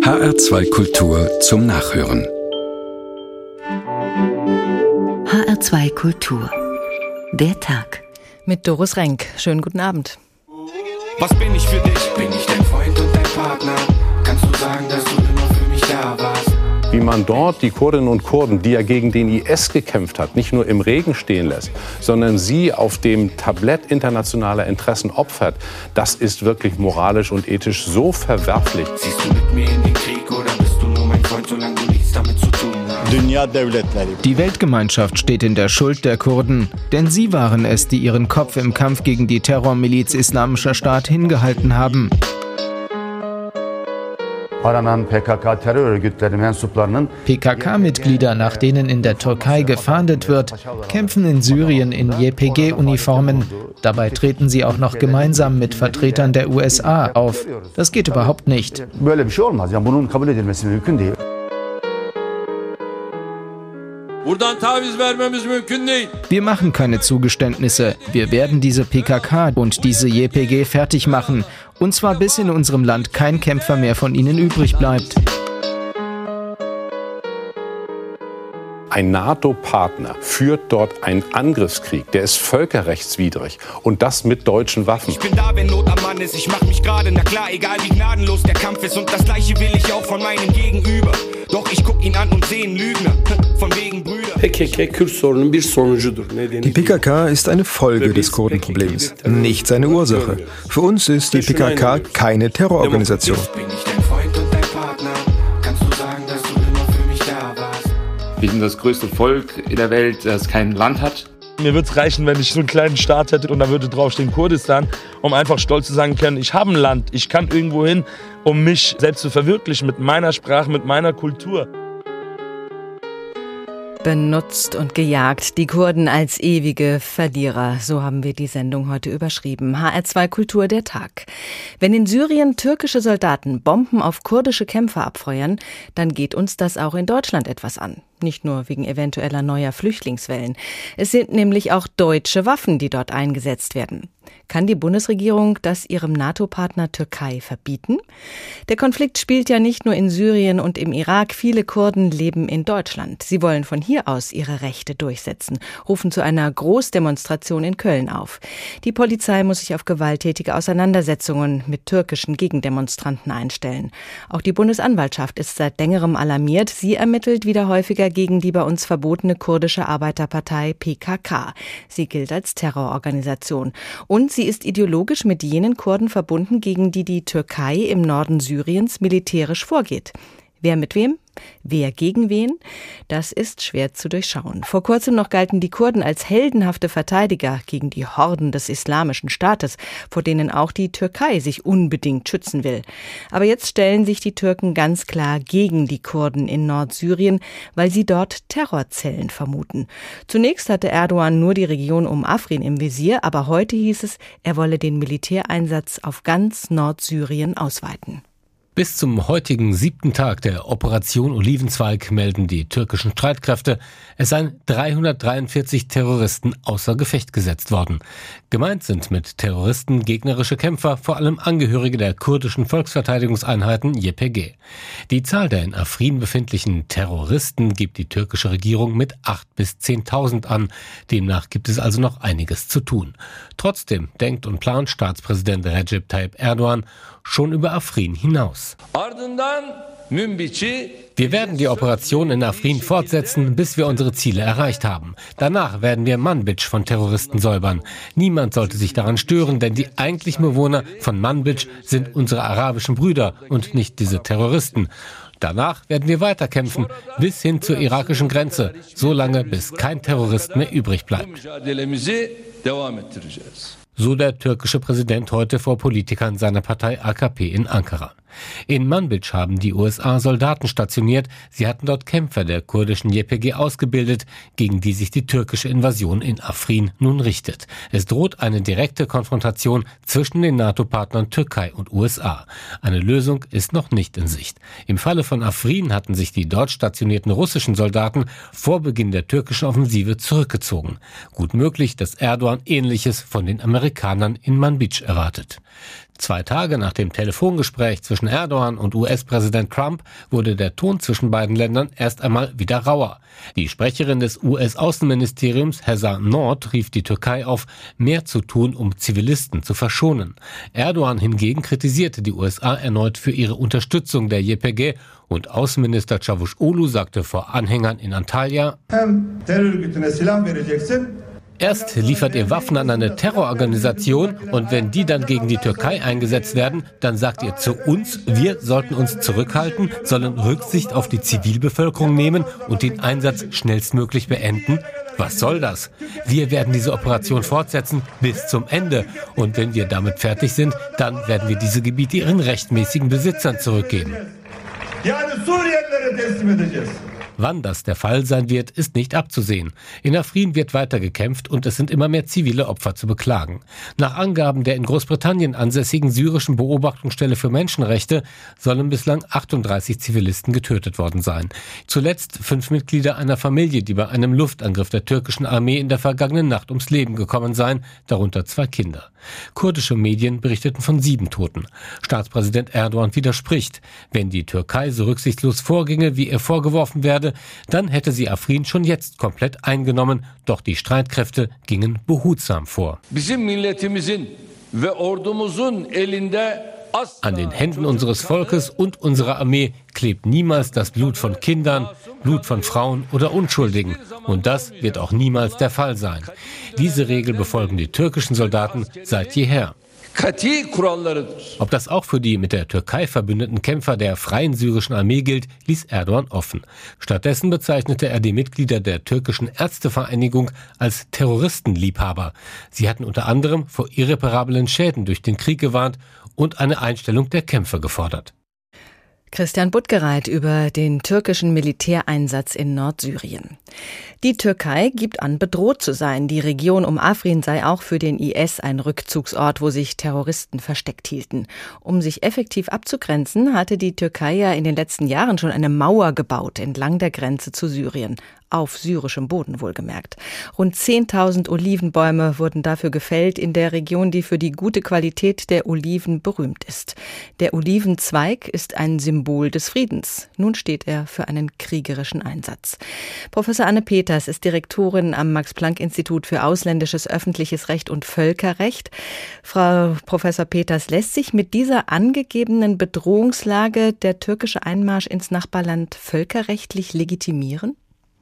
HR2 Kultur zum Nachhören. HR2 Kultur. Der Tag. Mit Doris Renk. Schönen guten Abend. Was bin ich für dich? Bin ich dein Freund und dein Partner? Kannst du sagen, dass du immer für mich da warst? Wie man dort die Kurdinnen und Kurden, die ja gegen den IS gekämpft hat, nicht nur im Regen stehen lässt, sondern sie auf dem Tablett internationaler Interessen opfert, das ist wirklich moralisch und ethisch so verwerflich. Siehst du mit mir in den Krieg oder bist du nur mein Freund, solange du nichts damit zu tun hast? Die Weltgemeinschaft steht in der Schuld der Kurden, denn sie waren es, die ihren Kopf im Kampf gegen die Terrormiliz Islamischer Staat hingehalten haben. PKK-Mitglieder, nach denen in der Türkei gefahndet wird, kämpfen in Syrien in YPG-Uniformen. Dabei treten sie auch noch gemeinsam mit Vertretern der USA auf. Das geht überhaupt nicht. Wir machen keine Zugeständnisse. Wir werden diese PKK und diese YPG fertig machen. Und zwar bis in unserem Land kein Kämpfer mehr von ihnen übrig bleibt. Ein NATO-Partner führt dort einen Angriffskrieg, der ist völkerrechtswidrig und das mit deutschen Waffen. Ich bin da, wenn Not am Mann ist. Ich mach mich gerade, na klar, egal wie gnadenlos der Kampf ist. Und das Gleiche will ich auch von meinem Gegenüber. Doch ich guck ihn an und seh einen Lügner, von wegen Brüder. Die PKK ist eine Folge des Kurdenproblems, nicht seine Ursache. Für uns ist die PKK keine Terrororganisation. Bin ich dein Freund und dein Partner? Kannst du sagen, dass du immer für mich da warst? Wir sind das größte Volk in der Welt, das kein Land hat. Mir würde es reichen, wenn ich so einen kleinen Staat hätte und da würde draufstehen Kurdistan, um einfach stolz zu sagen können, ich habe ein Land, ich kann irgendwo hin, um mich selbst zu verwirklichen mit meiner Sprache, mit meiner Kultur. Benutzt und gejagt, die Kurden als ewige Verlierer. So haben wir die Sendung heute überschrieben. HR2 Kultur, der Tag. Wenn in Syrien türkische Soldaten Bomben auf kurdische Kämpfer abfeuern, dann geht uns das auch in Deutschland etwas an. Nicht nur wegen eventueller neuer Flüchtlingswellen. Es sind nämlich auch deutsche Waffen, die dort eingesetzt werden. Kann die Bundesregierung das ihrem NATO-Partner Türkei verbieten? Der Konflikt spielt ja nicht nur in Syrien und im Irak. Viele Kurden leben in Deutschland. Sie wollen von hier aus ihre Rechte durchsetzen, rufen zu einer Großdemonstration in Köln auf. Die Polizei muss sich auf gewalttätige Auseinandersetzungen mit türkischen Gegendemonstranten einstellen. Auch die Bundesanwaltschaft ist seit längerem alarmiert. Sie ermittelt wieder häufiger gegen die bei uns verbotene kurdische Arbeiterpartei PKK. Sie gilt als Terrororganisation. Und sie ist ideologisch mit jenen Kurden verbunden, gegen die die Türkei im Norden Syriens militärisch vorgeht. Wer mit wem? Wer gegen wen? Das ist schwer zu durchschauen. Vor kurzem noch galten die Kurden als heldenhafte Verteidiger gegen die Horden des Islamischen Staates, vor denen auch die Türkei sich unbedingt schützen will. Aber jetzt stellen sich die Türken ganz klar gegen die Kurden in Nordsyrien, weil sie dort Terrorzellen vermuten. Zunächst hatte Erdogan nur die Region um Afrin im Visier, aber heute hieß es, er wolle den Militäreinsatz auf ganz Nordsyrien ausweiten. Bis zum heutigen 7. Tag der Operation Olivenzweig melden die türkischen Streitkräfte, es seien 343 Terroristen außer Gefecht gesetzt worden. Gemeint sind mit Terroristen gegnerische Kämpfer, vor allem Angehörige der kurdischen Volksverteidigungseinheiten YPG. Die Zahl der in Afrin befindlichen Terroristen gibt die türkische Regierung mit 8.000 bis 10.000 an. Demnach gibt es also noch einiges zu tun. Trotzdem denkt und plant Staatspräsident Recep Tayyip Erdogan schon über Afrin hinaus. Wir werden die Operation in Afrin fortsetzen, bis wir unsere Ziele erreicht haben. Danach werden wir Manbij von Terroristen säubern. Niemand sollte sich daran stören, denn die eigentlichen Bewohner von Manbij sind unsere arabischen Brüder und nicht diese Terroristen. Danach werden wir weiterkämpfen, bis hin zur irakischen Grenze, so lange bis kein Terrorist mehr übrig bleibt. So der türkische Präsident heute vor Politikern seiner Partei AKP in Ankara. In Manbij haben die USA Soldaten stationiert. Sie hatten dort Kämpfer der kurdischen YPG ausgebildet, gegen die sich die türkische Invasion in Afrin nun richtet. Es droht eine direkte Konfrontation zwischen den NATO-Partnern Türkei und USA. Eine Lösung ist noch nicht in Sicht. Im Falle von Afrin hatten sich die dort stationierten russischen Soldaten vor Beginn der türkischen Offensive zurückgezogen. Gut möglich, dass Erdogan Ähnliches von den Amerikanern in Manbij erwartet. 2 Tage nach dem Telefongespräch zwischen Erdogan und US-Präsident Trump wurde der Ton zwischen beiden Ländern erst einmal wieder rauer. Die Sprecherin des US-Außenministeriums, Heather Nauert, rief die Türkei auf, mehr zu tun, um Zivilisten zu verschonen. Erdogan hingegen kritisierte die USA erneut für ihre Unterstützung der YPG und Außenminister Çavuşoğlu sagte vor Anhängern in Antalya: Erst liefert ihr Waffen an eine Terrororganisation und wenn die dann gegen die Türkei eingesetzt werden, dann sagt ihr zu uns, wir sollten uns zurückhalten, sollen Rücksicht auf die Zivilbevölkerung nehmen und den Einsatz schnellstmöglich beenden. Was soll das? Wir werden diese Operation fortsetzen bis zum Ende. Und wenn wir damit fertig sind, dann werden wir diese Gebiete ihren rechtmäßigen Besitzern zurückgeben. Wann das der Fall sein wird, ist nicht abzusehen. In Afrin wird weiter gekämpft und es sind immer mehr zivile Opfer zu beklagen. Nach Angaben der in Großbritannien ansässigen syrischen Beobachtungsstelle für Menschenrechte sollen bislang 38 Zivilisten getötet worden sein. Zuletzt 5 Mitglieder einer Familie, die bei einem Luftangriff der türkischen Armee in der vergangenen Nacht ums Leben gekommen seien, darunter 2 Kinder. Kurdische Medien berichteten von 7 Toten. Staatspräsident Erdogan widerspricht. Wenn die Türkei so rücksichtslos vorginge, wie ihr vorgeworfen werde, dann hätte sie Afrin schon jetzt komplett eingenommen. Doch die Streitkräfte gingen behutsam vor. An den Händen unseres Volkes und unserer Armee klebt niemals das Blut von Kindern, Blut von Frauen oder Unschuldigen. Und das wird auch niemals der Fall sein. Diese Regel befolgen die türkischen Soldaten seit jeher. Ob das auch für die mit der Türkei verbündeten Kämpfer der Freien Syrischen Armee gilt, ließ Erdogan offen. Stattdessen bezeichnete er die Mitglieder der türkischen Ärztevereinigung als Terroristenliebhaber. Sie hatten unter anderem vor irreparablen Schäden durch den Krieg gewarnt und eine Einstellung der Kämpfe gefordert. Christian Buttgereit über den türkischen Militäreinsatz in Nordsyrien. Die Türkei gibt an, bedroht zu sein. Die Region um Afrin sei auch für den IS ein Rückzugsort, wo sich Terroristen versteckt hielten. Um sich effektiv abzugrenzen, hatte die Türkei ja in den letzten Jahren schon eine Mauer gebaut entlang der Grenze zu Syrien. Auf syrischem Boden wohlgemerkt. Rund 10.000 Olivenbäume wurden dafür gefällt in der Region, die für die gute Qualität der Oliven berühmt ist. Der Olivenzweig ist ein Symbol des Friedens. Nun steht er für einen kriegerischen Einsatz. Professor Anne Peters ist Direktorin am Max-Planck-Institut für ausländisches öffentliches Recht und Völkerrecht. Frau Professor Peters, lässt sich mit dieser angegebenen Bedrohungslage der türkische Einmarsch ins Nachbarland völkerrechtlich legitimieren?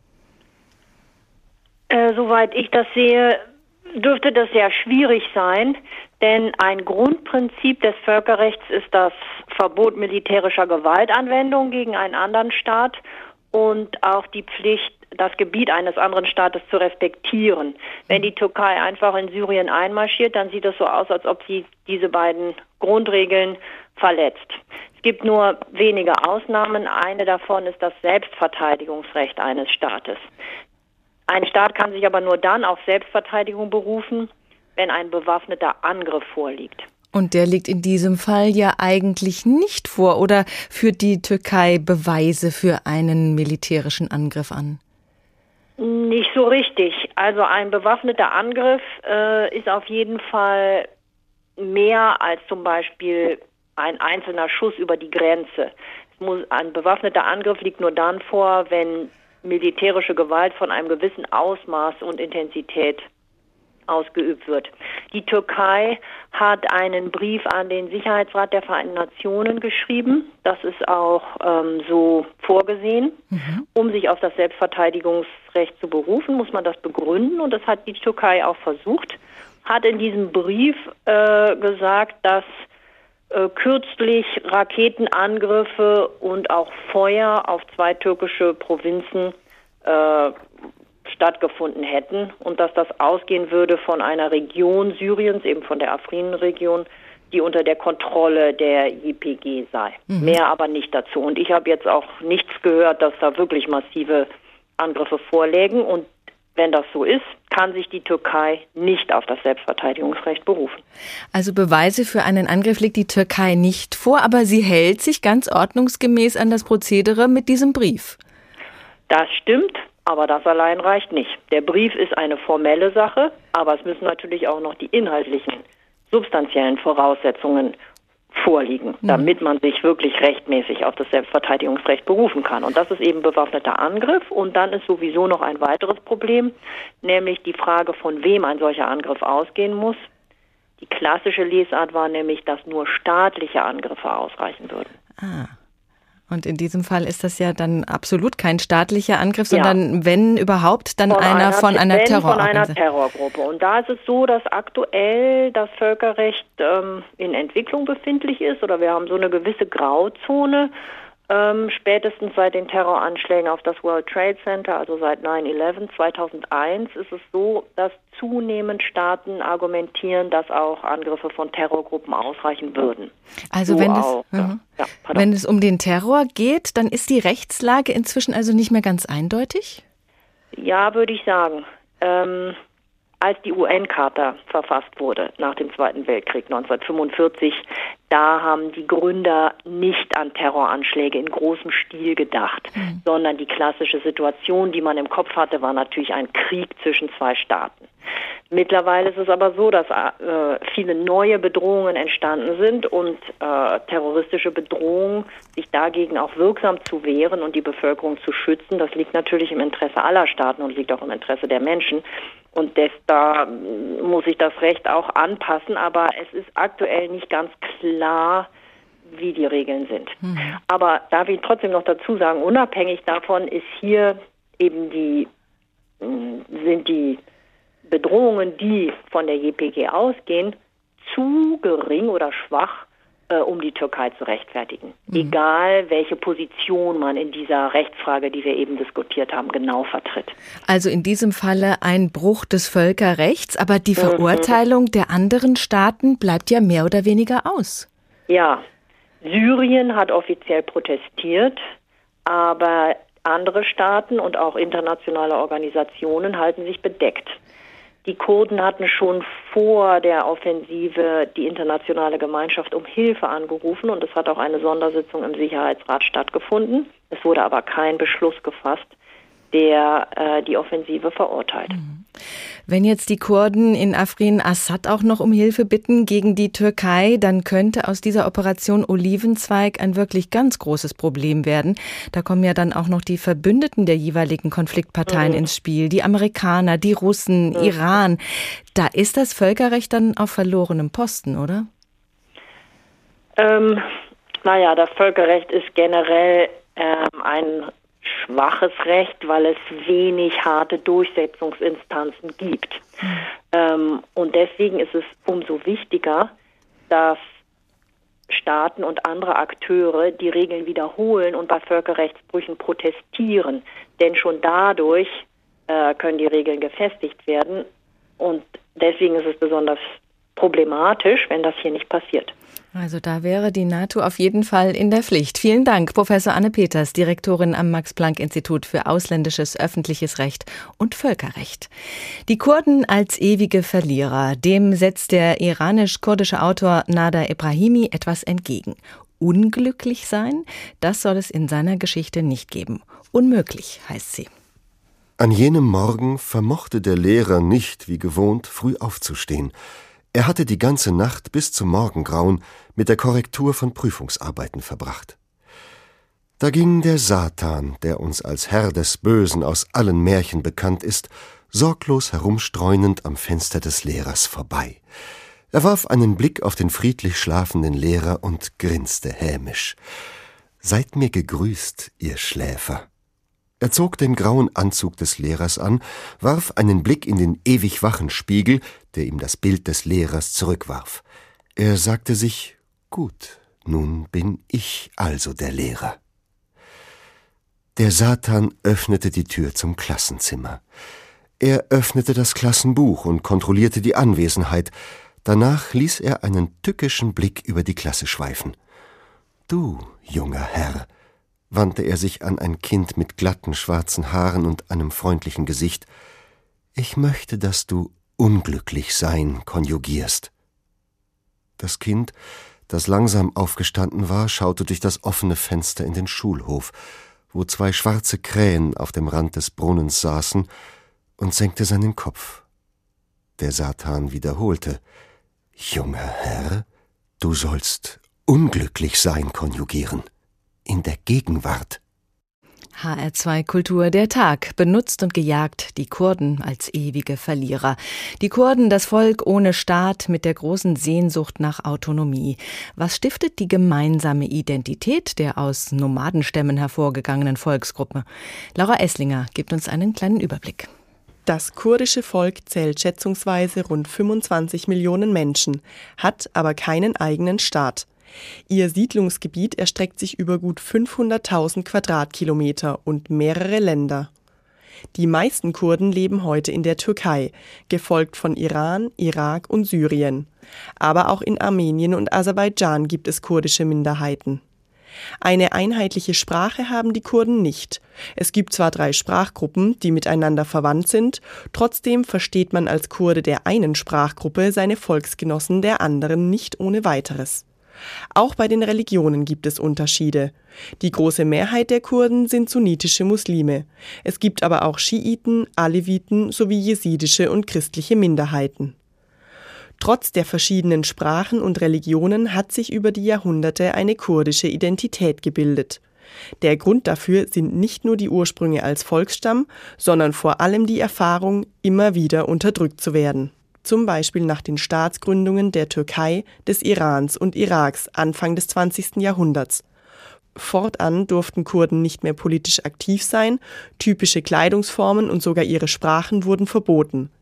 Soweit ich das sehe, dürfte das sehr schwierig sein, denn ein Grundprinzip des Völkerrechts ist das Verbot militärischer Gewaltanwendung gegen einen anderen Staat und auch die Pflicht, das Gebiet eines anderen Staates zu respektieren. Wenn die Türkei einfach in Syrien einmarschiert, dann sieht es so aus, als ob sie diese beiden Grundregeln verletzt. Es gibt nur wenige Ausnahmen. Eine davon ist das Selbstverteidigungsrecht eines Staates. Ein Staat kann sich aber nur dann auf Selbstverteidigung berufen, wenn ein bewaffneter Angriff vorliegt. Und der liegt in diesem Fall ja eigentlich nicht vor. Oder führt die Türkei Beweise für einen militärischen Angriff an? Nicht so richtig. Also ein bewaffneter Angriff ist auf jeden Fall mehr als zum Beispiel ein einzelner Schuss über die Grenze. Ein bewaffneter Angriff liegt nur dann vor, wenn militärische Gewalt von einem gewissen Ausmaß und Intensität ausgeübt wird. Die Türkei hat einen Brief an den Sicherheitsrat der Vereinten Nationen geschrieben. Das ist auch so vorgesehen. Um sich auf das Selbstverteidigungsrecht zu berufen, muss man das begründen. Und das hat die Türkei auch versucht. Hat in diesem Brief gesagt, dass kürzlich Raketenangriffe und auch Feuer auf 2 türkische Provinzen stattgefunden hätten und dass das ausgehen würde von einer Region Syriens, eben von der Afrin-Region, die unter der Kontrolle der YPG sei. Mehr aber nicht dazu. Und ich habe jetzt auch nichts gehört, dass da wirklich massive Angriffe vorlägen. Und wenn das so ist, kann sich die Türkei nicht auf das Selbstverteidigungsrecht berufen. Also Beweise für einen Angriff legt die Türkei nicht vor, aber sie hält sich ganz ordnungsgemäß an das Prozedere mit diesem Brief. Das stimmt, aber das allein reicht nicht. Der Brief ist eine formelle Sache, aber es müssen natürlich auch noch die inhaltlichen substanziellen Voraussetzungen vorliegen, damit man sich wirklich rechtmäßig auf das Selbstverteidigungsrecht berufen kann. Und das ist eben bewaffneter Angriff. Und dann ist sowieso noch ein weiteres Problem, nämlich die Frage, von wem ein solcher Angriff ausgehen muss. Die klassische Lesart war nämlich, dass nur staatliche Angriffe ausreichen würden. Und in diesem Fall ist das ja dann absolut kein staatlicher Angriff, sondern wenn überhaupt, dann einer von einer Terrorgruppe. Und da ist es so, dass aktuell das Völkerrecht in Entwicklung befindlich ist, oder wir haben so eine gewisse Grauzone. Spätestens seit den Terroranschlägen auf das World Trade Center, also seit 9/11 2001, ist es so, dass zunehmend Staaten argumentieren, dass auch Angriffe von Terrorgruppen ausreichen würden. Also so wenn es um den Terror geht, dann ist die Rechtslage inzwischen also nicht mehr ganz eindeutig? Ja, würde ich sagen. Als die UN-Charta verfasst wurde nach dem Zweiten Weltkrieg 1945, da haben die Gründer nicht an Terroranschläge in großem Stil gedacht, sondern die klassische Situation, die man im Kopf hatte, war natürlich ein Krieg zwischen zwei Staaten. Mittlerweile ist es aber so, dass viele neue Bedrohungen entstanden sind und terroristische Bedrohungen, sich dagegen auch wirksam zu wehren und die Bevölkerung zu schützen, das liegt natürlich im Interesse aller Staaten und liegt auch im Interesse der Menschen. Und da muss sich das Recht auch anpassen, aber es ist aktuell nicht ganz klar, wie die Regeln sind. Aber darf ich trotzdem noch dazu sagen, unabhängig davon ist hier eben sind die Bedrohungen, die von der JPG ausgehen, zu gering oder schwach, um die Türkei zu rechtfertigen. Egal, welche Position man in dieser Rechtsfrage, die wir eben diskutiert haben, genau vertritt. Also in diesem Falle ein Bruch des Völkerrechts, aber die Verurteilung der anderen Staaten bleibt ja mehr oder weniger aus. Ja, Syrien hat offiziell protestiert, aber andere Staaten und auch internationale Organisationen halten sich bedeckt. Die Kurden hatten schon vor der Offensive die internationale Gemeinschaft um Hilfe angerufen und es hat auch eine Sondersitzung im Sicherheitsrat stattgefunden. Es wurde aber kein Beschluss gefasst, der die Offensive verurteilt. Wenn jetzt die Kurden in Afrin Assad auch noch um Hilfe bitten gegen die Türkei, dann könnte aus dieser Operation Olivenzweig ein wirklich ganz großes Problem werden. Da kommen ja dann auch noch die Verbündeten der jeweiligen Konfliktparteien ins Spiel, die Amerikaner, die Russen, Iran. Da ist das Völkerrecht dann auf verlorenem Posten, oder? Das Völkerrecht ist generell ein schwaches Recht, weil es wenig harte Durchsetzungsinstanzen gibt. Und deswegen ist es umso wichtiger, dass Staaten und andere Akteure die Regeln wiederholen und bei Völkerrechtsbrüchen protestieren. Denn schon dadurch können die Regeln gefestigt werden. Und deswegen ist es besonders problematisch, wenn das hier nicht passiert. Also da wäre die NATO auf jeden Fall in der Pflicht. Vielen Dank, Professor Anne Peters, Direktorin am Max-Planck-Institut für ausländisches öffentliches Recht und Völkerrecht. Die Kurden als ewige Verlierer, dem setzt der iranisch-kurdische Autor Nader Ebrahimi etwas entgegen. Unglücklich sein, das soll es in seiner Geschichte nicht geben. Unmöglich, heißt sie. An jenem Morgen vermochte der Lehrer nicht, wie gewohnt, früh aufzustehen. Er hatte die ganze Nacht bis zum Morgengrauen mit der Korrektur von Prüfungsarbeiten verbracht. Da ging der Satan, der uns als Herr des Bösen aus allen Märchen bekannt ist, sorglos herumstreunend am Fenster des Lehrers vorbei. Er warf einen Blick auf den friedlich schlafenden Lehrer und grinste hämisch. »Seid mir gegrüßt, ihr Schläfer.« Er zog den grauen Anzug des Lehrers an, warf einen Blick in den ewig wachen Spiegel, der ihm das Bild des Lehrers zurückwarf. Er sagte sich, gut, nun bin ich also der Lehrer. Der Satan öffnete die Tür zum Klassenzimmer. Er öffnete das Klassenbuch und kontrollierte die Anwesenheit. Danach ließ er einen tückischen Blick über die Klasse schweifen. »Du, junger Herr«, wandte er sich an ein Kind mit glatten schwarzen Haaren und einem freundlichen Gesicht, »ich möchte, dass du unglücklich sein konjugierst.« Das Kind, das langsam aufgestanden war, schaute durch das offene Fenster in den Schulhof, wo zwei schwarze Krähen auf dem Rand des Brunnens saßen, und senkte seinen Kopf. Der Satan wiederholte, Junger Herr, du sollst unglücklich sein konjugieren. In der Gegenwart. HR2 Kultur der Tag. Benutzt und gejagt, die Kurden als ewige Verlierer. Die Kurden, das Volk ohne Staat mit der großen Sehnsucht nach Autonomie. Was stiftet die gemeinsame Identität der aus Nomadenstämmen hervorgegangenen Volksgruppe? Laura Esslinger gibt uns einen kleinen Überblick. Das kurdische Volk zählt schätzungsweise rund 25 Millionen Menschen, hat aber keinen eigenen Staat. Ihr Siedlungsgebiet erstreckt sich über gut 500.000 Quadratkilometer und mehrere Länder. Die meisten Kurden leben heute in der Türkei, gefolgt von Iran, Irak und Syrien. Aber auch in Armenien und Aserbaidschan gibt es kurdische Minderheiten. Eine einheitliche Sprache haben die Kurden nicht. Es gibt zwar 3 Sprachgruppen, die miteinander verwandt sind, trotzdem versteht man als Kurde der einen Sprachgruppe seine Volksgenossen der anderen nicht ohne weiteres. Auch bei den Religionen gibt es Unterschiede. Die große Mehrheit der Kurden sind sunnitische Muslime. Es gibt aber auch Schiiten, Aleviten sowie jesidische und christliche Minderheiten. Trotz der verschiedenen Sprachen und Religionen hat sich über die Jahrhunderte eine kurdische Identität gebildet. Der Grund dafür sind nicht nur die Ursprünge als Volksstamm, sondern vor allem die Erfahrung, immer wieder unterdrückt zu werden. Zum Beispiel nach den Staatsgründungen der Türkei, des Irans und Iraks Anfang des 20. Jahrhunderts. Fortan durften Kurden nicht mehr politisch aktiv sein, typische Kleidungsformen und sogar ihre Sprachen wurden verboten.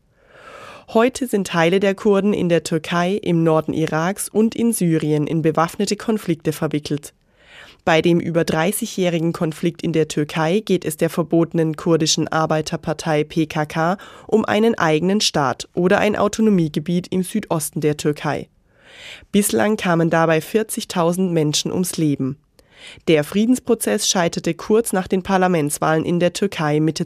Heute sind Teile der Kurden in der Türkei, im Norden Iraks und in Syrien in bewaffnete Konflikte verwickelt. Bei dem über 30-jährigen Konflikt in der Türkei geht es der verbotenen kurdischen Arbeiterpartei PKK um einen eigenen Staat oder ein Autonomiegebiet im Südosten der Türkei. Bislang kamen dabei 40.000 Menschen ums Leben. Der Friedensprozess scheiterte kurz nach den Parlamentswahlen in der Türkei Mitte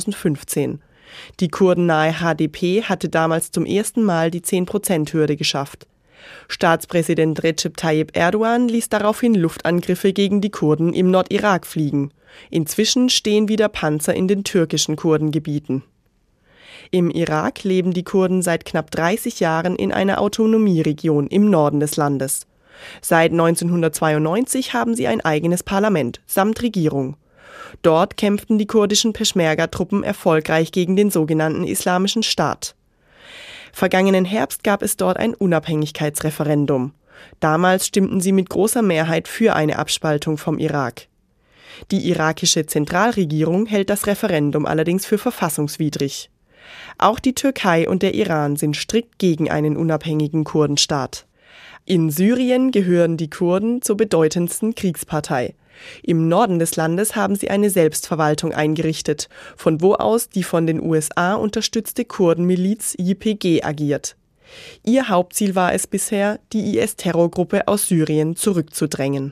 2015. Die kurdennahe HDP hatte damals zum ersten Mal die 10%-Hürde geschafft. Staatspräsident Recep Tayyip Erdogan ließ daraufhin Luftangriffe gegen die Kurden im Nordirak fliegen. Inzwischen stehen wieder Panzer in den türkischen Kurdengebieten. Im Irak leben die Kurden seit knapp 30 Jahren in einer Autonomieregion im Norden des Landes. Seit 1992 haben sie ein eigenes Parlament samt Regierung. Dort kämpften die kurdischen Peschmerga-Truppen erfolgreich gegen den sogenannten Islamischen Staat. Vergangenen Herbst gab es dort ein Unabhängigkeitsreferendum. Damals stimmten sie mit großer Mehrheit für eine Abspaltung vom Irak. Die irakische Zentralregierung hält das Referendum allerdings für verfassungswidrig. Auch die Türkei und der Iran sind strikt gegen einen unabhängigen Kurdenstaat. In Syrien gehören die Kurden zur bedeutendsten Kriegspartei. Im Norden des Landes haben sie eine Selbstverwaltung eingerichtet, von wo aus die von den USA unterstützte Kurdenmiliz YPG agiert. Ihr Hauptziel war es bisher, die IS-Terrorgruppe aus Syrien zurückzudrängen.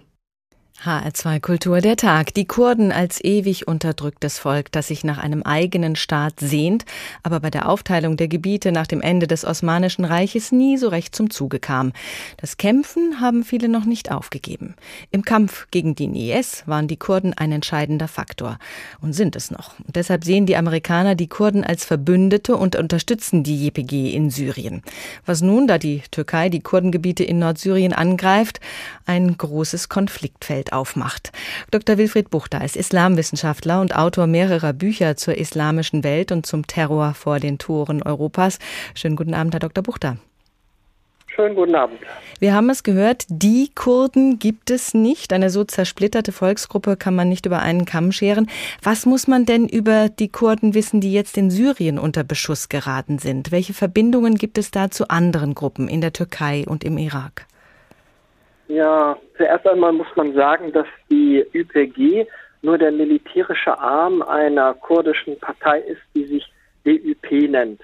HR2 Kultur der Tag. Die Kurden als ewig unterdrücktes Volk, das sich nach einem eigenen Staat sehnt, aber bei der Aufteilung der Gebiete nach dem Ende des Osmanischen Reiches nie so recht zum Zuge kam. Das Kämpfen haben viele noch nicht aufgegeben. Im Kampf gegen den IS waren die Kurden ein entscheidender Faktor und sind es noch. Und deshalb sehen die Amerikaner die Kurden als Verbündete und unterstützen die YPG in Syrien. Was nun, da die Türkei die Kurdengebiete in Nordsyrien angreift, ein großes Konfliktfeld aufmacht. Dr. Wilfried Buchter ist Islamwissenschaftler und Autor mehrerer Bücher zur islamischen Welt und zum Terror vor den Toren Europas. Schönen guten Abend, Herr Dr. Buchter. Schönen guten Abend. Wir haben es gehört, die Kurden gibt es nicht. Eine so zersplitterte Volksgruppe kann man nicht über einen Kamm scheren. Was muss man denn über die Kurden wissen, die jetzt in Syrien unter Beschuss geraten sind? Welche Verbindungen gibt es da zu anderen Gruppen in der Türkei und im Irak? Ja, zuerst einmal muss man sagen, dass die YPG nur der militärische Arm einer kurdischen Partei ist, die sich DYP nennt.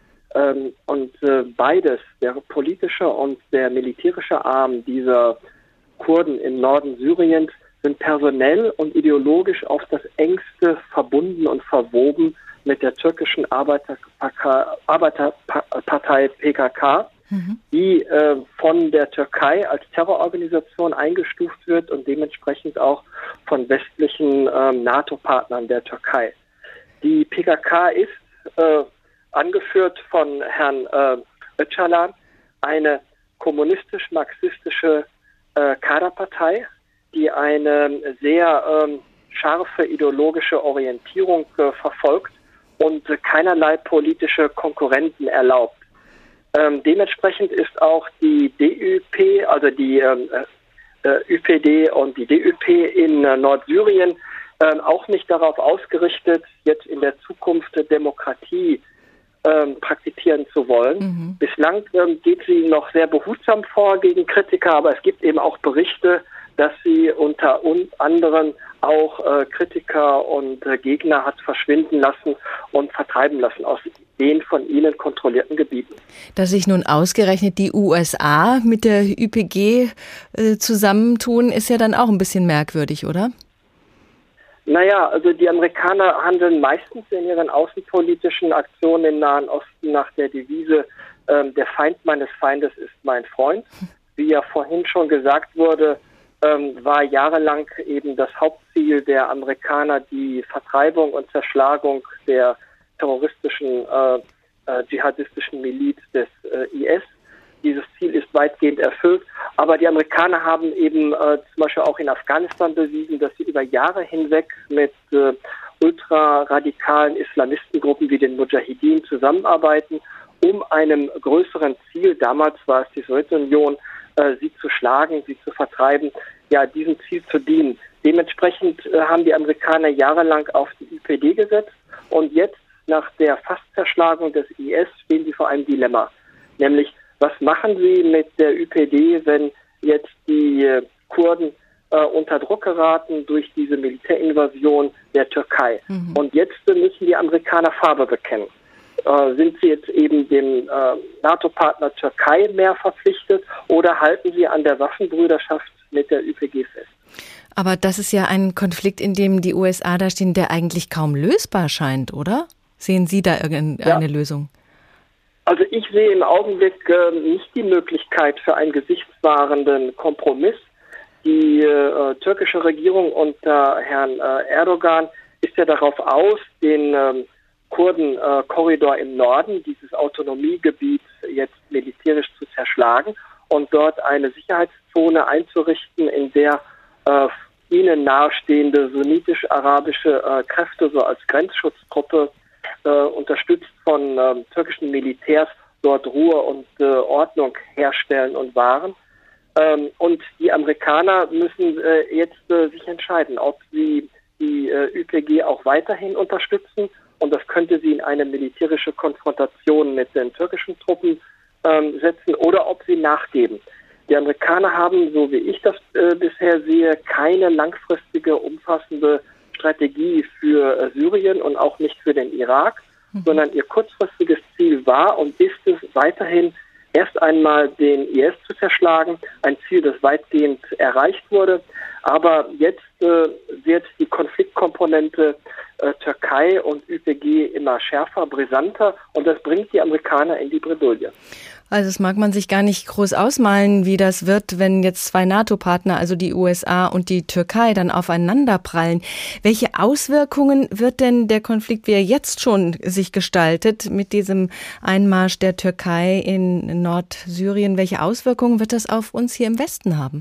Beides, der politische und der militärische Arm dieser Kurden im Norden Syriens, sind personell und ideologisch auf das Engste verbunden und verwoben mit der türkischen Arbeiterpartei PKK. Die von der Türkei als Terrororganisation eingestuft wird und dementsprechend auch von westlichen NATO-Partnern der Türkei. Die PKK ist, angeführt von Herrn Öcalan, eine kommunistisch-marxistische Kaderpartei, die eine sehr scharfe ideologische Orientierung verfolgt und keinerlei politische Konkurrenten erlaubt. Dementsprechend ist auch die DÜP, also die ÜPD und die DÜP in Nordsyrien auch nicht darauf ausgerichtet, jetzt in der Zukunft Demokratie praktizieren zu wollen. Bislang geht sie noch sehr behutsam vor gegen Kritiker, aber es gibt eben auch Berichte, dass sie unter anderem auch Kritiker und Gegner hat verschwinden lassen und vertreiben lassen aus den von ihnen kontrollierten Gebieten. Dass sich nun ausgerechnet die USA mit der ÜPG zusammentun, ist ja dann auch ein bisschen merkwürdig, oder? Naja, also die Amerikaner handeln meistens in ihren außenpolitischen Aktionen im Nahen Osten nach der Devise, der Feind meines Feindes ist mein Freund. Wie ja vorhin schon gesagt wurde, war jahrelang eben das Hauptziel der Amerikaner die Vertreibung und Zerschlagung der terroristischen, dschihadistischen Miliz des IS. Dieses Ziel ist weitgehend erfüllt, aber die Amerikaner haben eben zum Beispiel auch in Afghanistan bewiesen, dass sie über Jahre hinweg mit ultraradikalen Islamistengruppen wie den Mujahideen zusammenarbeiten, um einem größeren Ziel, damals war es die Sowjetunion, sie zu schlagen, sie zu vertreiben, ja, diesem Ziel zu dienen. Dementsprechend haben die Amerikaner jahrelang auf die ÜPD gesetzt und jetzt, nach der Fasszerschlagung des IS, stehen sie vor einem Dilemma. Nämlich, was machen sie mit der ÜPD, wenn jetzt die Kurden unter Druck geraten durch diese Militärinvasion der Türkei? Und jetzt müssen die Amerikaner Farbe bekennen. Sind sie jetzt eben dem NATO-Partner Türkei mehr verpflichtet oder halten sie an der Waffenbrüderschaft mit der ÜPG fest? Aber das ist ja ein Konflikt, in dem die USA da stehen, der eigentlich kaum lösbar scheint, oder? Sehen Sie da irgendeine Lösung? Also ich sehe im Augenblick nicht die Möglichkeit für einen gesichtswahrenden Kompromiss. Die türkische Regierung unter Herrn Erdogan ist ja darauf aus, den Kurdenkorridor im Norden, dieses Autonomiegebiet, jetzt militärisch zu zerschlagen und dort eine Sicherheitszone einzurichten, in der ihnen nahestehende sunnitisch-arabische Kräfte so als Grenzschutztruppe unterstützt von türkischen Militärs dort Ruhe und Ordnung herstellen und wahren. Und die Amerikaner müssen jetzt sich entscheiden, ob sie die ÜPG auch weiterhin unterstützen, und das könnte sie in eine militärische Konfrontation mit den türkischen Truppen setzen, oder ob sie nachgeben. Die Amerikaner haben, so wie ich das bisher sehe, keine langfristige, umfassende Strategie für Syrien und auch nicht für den Irak, sondern ihr kurzfristiges Ziel war und ist es weiterhin, erst einmal den IS zu zerschlagen, ein Ziel, das weitgehend erreicht wurde. Aber jetzt wird die Konfliktkomponente Türkei und ÜPG immer schärfer, brisanter, und das bringt die Amerikaner in die Bredouille. Also das mag man sich gar nicht groß ausmalen, wie das wird, wenn jetzt zwei NATO-Partner, also die USA und die Türkei, dann aufeinander prallen. Welche Auswirkungen wird denn der Konflikt, wie er jetzt schon sich gestaltet, mit diesem Einmarsch der Türkei in Nordsyrien, welche Auswirkungen wird das auf uns hier im Westen haben?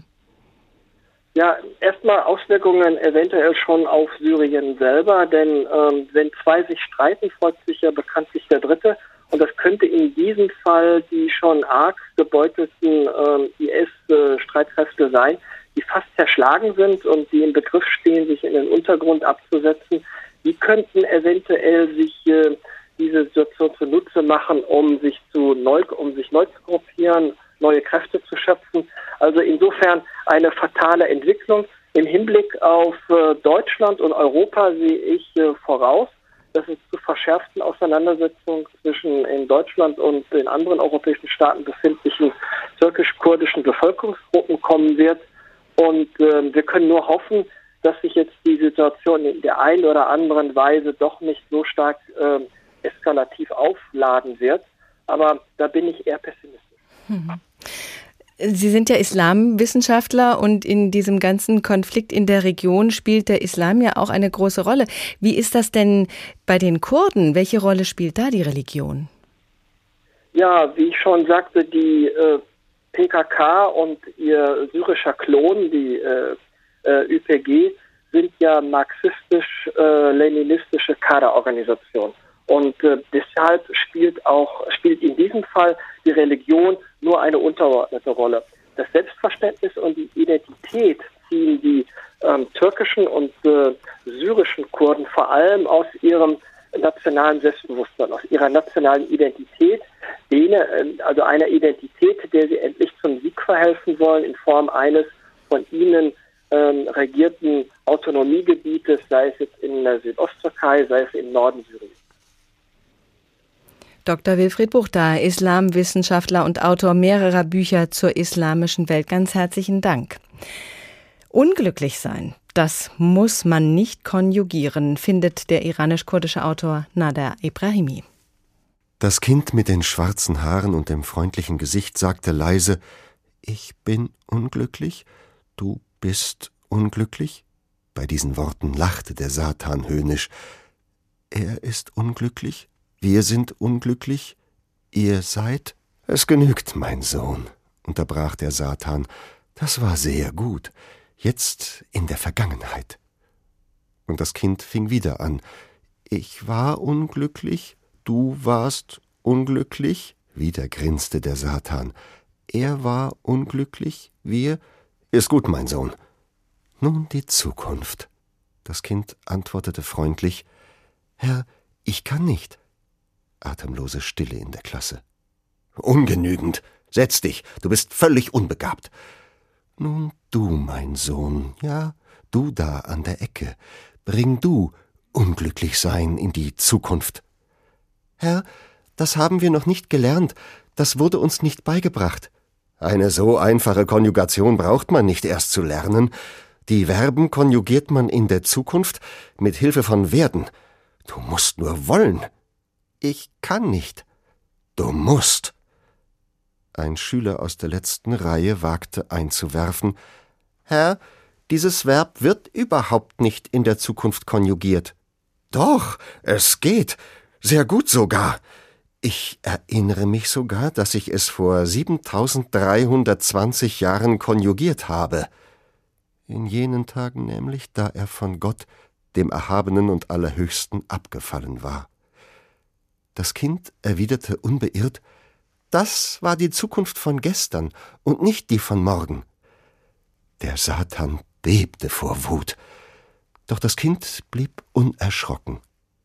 Ja, erstmal Auswirkungen eventuell schon auf Syrien selber, denn wenn zwei sich streiten, folgt sich ja bekanntlich der Dritte. Und das könnte in diesem Fall die schon arg gebeutelten IS-Streitkräfte sein, die fast zerschlagen sind und die im Begriff stehen, sich in den Untergrund abzusetzen. Die könnten eventuell sich diese Situation zunutze machen, um sich neu zu gruppieren, neue Kräfte zu schöpfen. Also insofern eine fatale Entwicklung. Im Hinblick auf Deutschland und Europa sehe ich voraus, dass es zu verschärften Auseinandersetzungen zwischen in Deutschland und in anderen europäischen Staaten befindlichen türkisch-kurdischen Bevölkerungsgruppen kommen wird. Und wir können nur hoffen, dass sich jetzt die Situation in der einen oder anderen Weise doch nicht so stark eskalativ aufladen wird. Aber da bin ich eher pessimistisch. Sie sind ja Islamwissenschaftler und in diesem ganzen Konflikt in der Region spielt der Islam ja auch eine große Rolle. Wie ist das denn bei den Kurden? Welche Rolle spielt da die Religion? Ja, wie ich schon sagte, die PKK und ihr syrischer Klon, die YPG, sind ja marxistisch-leninistische Kaderorganisationen. Und deshalb spielt in diesem Fall die Religion nur eine untergeordnete Rolle. Das Selbstverständnis und die Identität ziehen die türkischen und syrischen Kurden vor allem aus ihrem nationalen Selbstbewusstsein, aus ihrer nationalen Identität, also einer Identität, der sie endlich zum Sieg verhelfen wollen in Form eines von ihnen regierten Autonomiegebietes, sei es jetzt in der Südosttürkei, sei es im Norden Syriens. Dr. Wilfried Buchta, Islamwissenschaftler und Autor mehrerer Bücher zur islamischen Welt. Ganz herzlichen Dank. Unglücklich sein, das muss man nicht konjugieren, findet der iranisch-kurdische Autor Nader Ebrahimi. Das Kind mit den schwarzen Haaren und dem freundlichen Gesicht sagte leise: Ich bin unglücklich, du bist unglücklich? Bei diesen Worten lachte der Satan höhnisch. Er ist unglücklich, wir sind unglücklich, ihr seid? Es genügt, mein Sohn, unterbrach der Satan. Das war sehr gut. Jetzt in der Vergangenheit. Und das Kind fing wieder an. Ich war unglücklich, du warst unglücklich. Wieder grinste der Satan. Er war unglücklich, wir. Ist gut, mein Sohn. Nun die Zukunft. Das Kind antwortete freundlich. Herr, ich kann nicht. Atemlose Stille in der Klasse. Ungenügend. Setz dich, du bist völlig unbegabt. Nun du, mein Sohn, ja, du da an der Ecke, bring du Unglücklichsein in die Zukunft. Herr, das haben wir noch nicht gelernt, das wurde uns nicht beigebracht. Eine so einfache Konjugation braucht man nicht erst zu lernen. Die Verben konjugiert man in der Zukunft mit Hilfe von werden. Du musst nur wollen. Ich kann nicht. Du musst. Ein Schüler aus der letzten Reihe wagte einzuwerfen: Herr, dieses Verb wird überhaupt nicht in der Zukunft konjugiert. Doch, es geht. Sehr gut sogar. Ich erinnere mich sogar, dass ich es vor 7320 Jahren konjugiert habe. In jenen Tagen nämlich, da er von Gott, dem Erhabenen und Allerhöchsten, abgefallen war. Das Kind erwiderte unbeirrt: Das war die Zukunft von gestern und nicht die von morgen. Der Satan bebte vor Wut, doch das Kind blieb unerschrocken.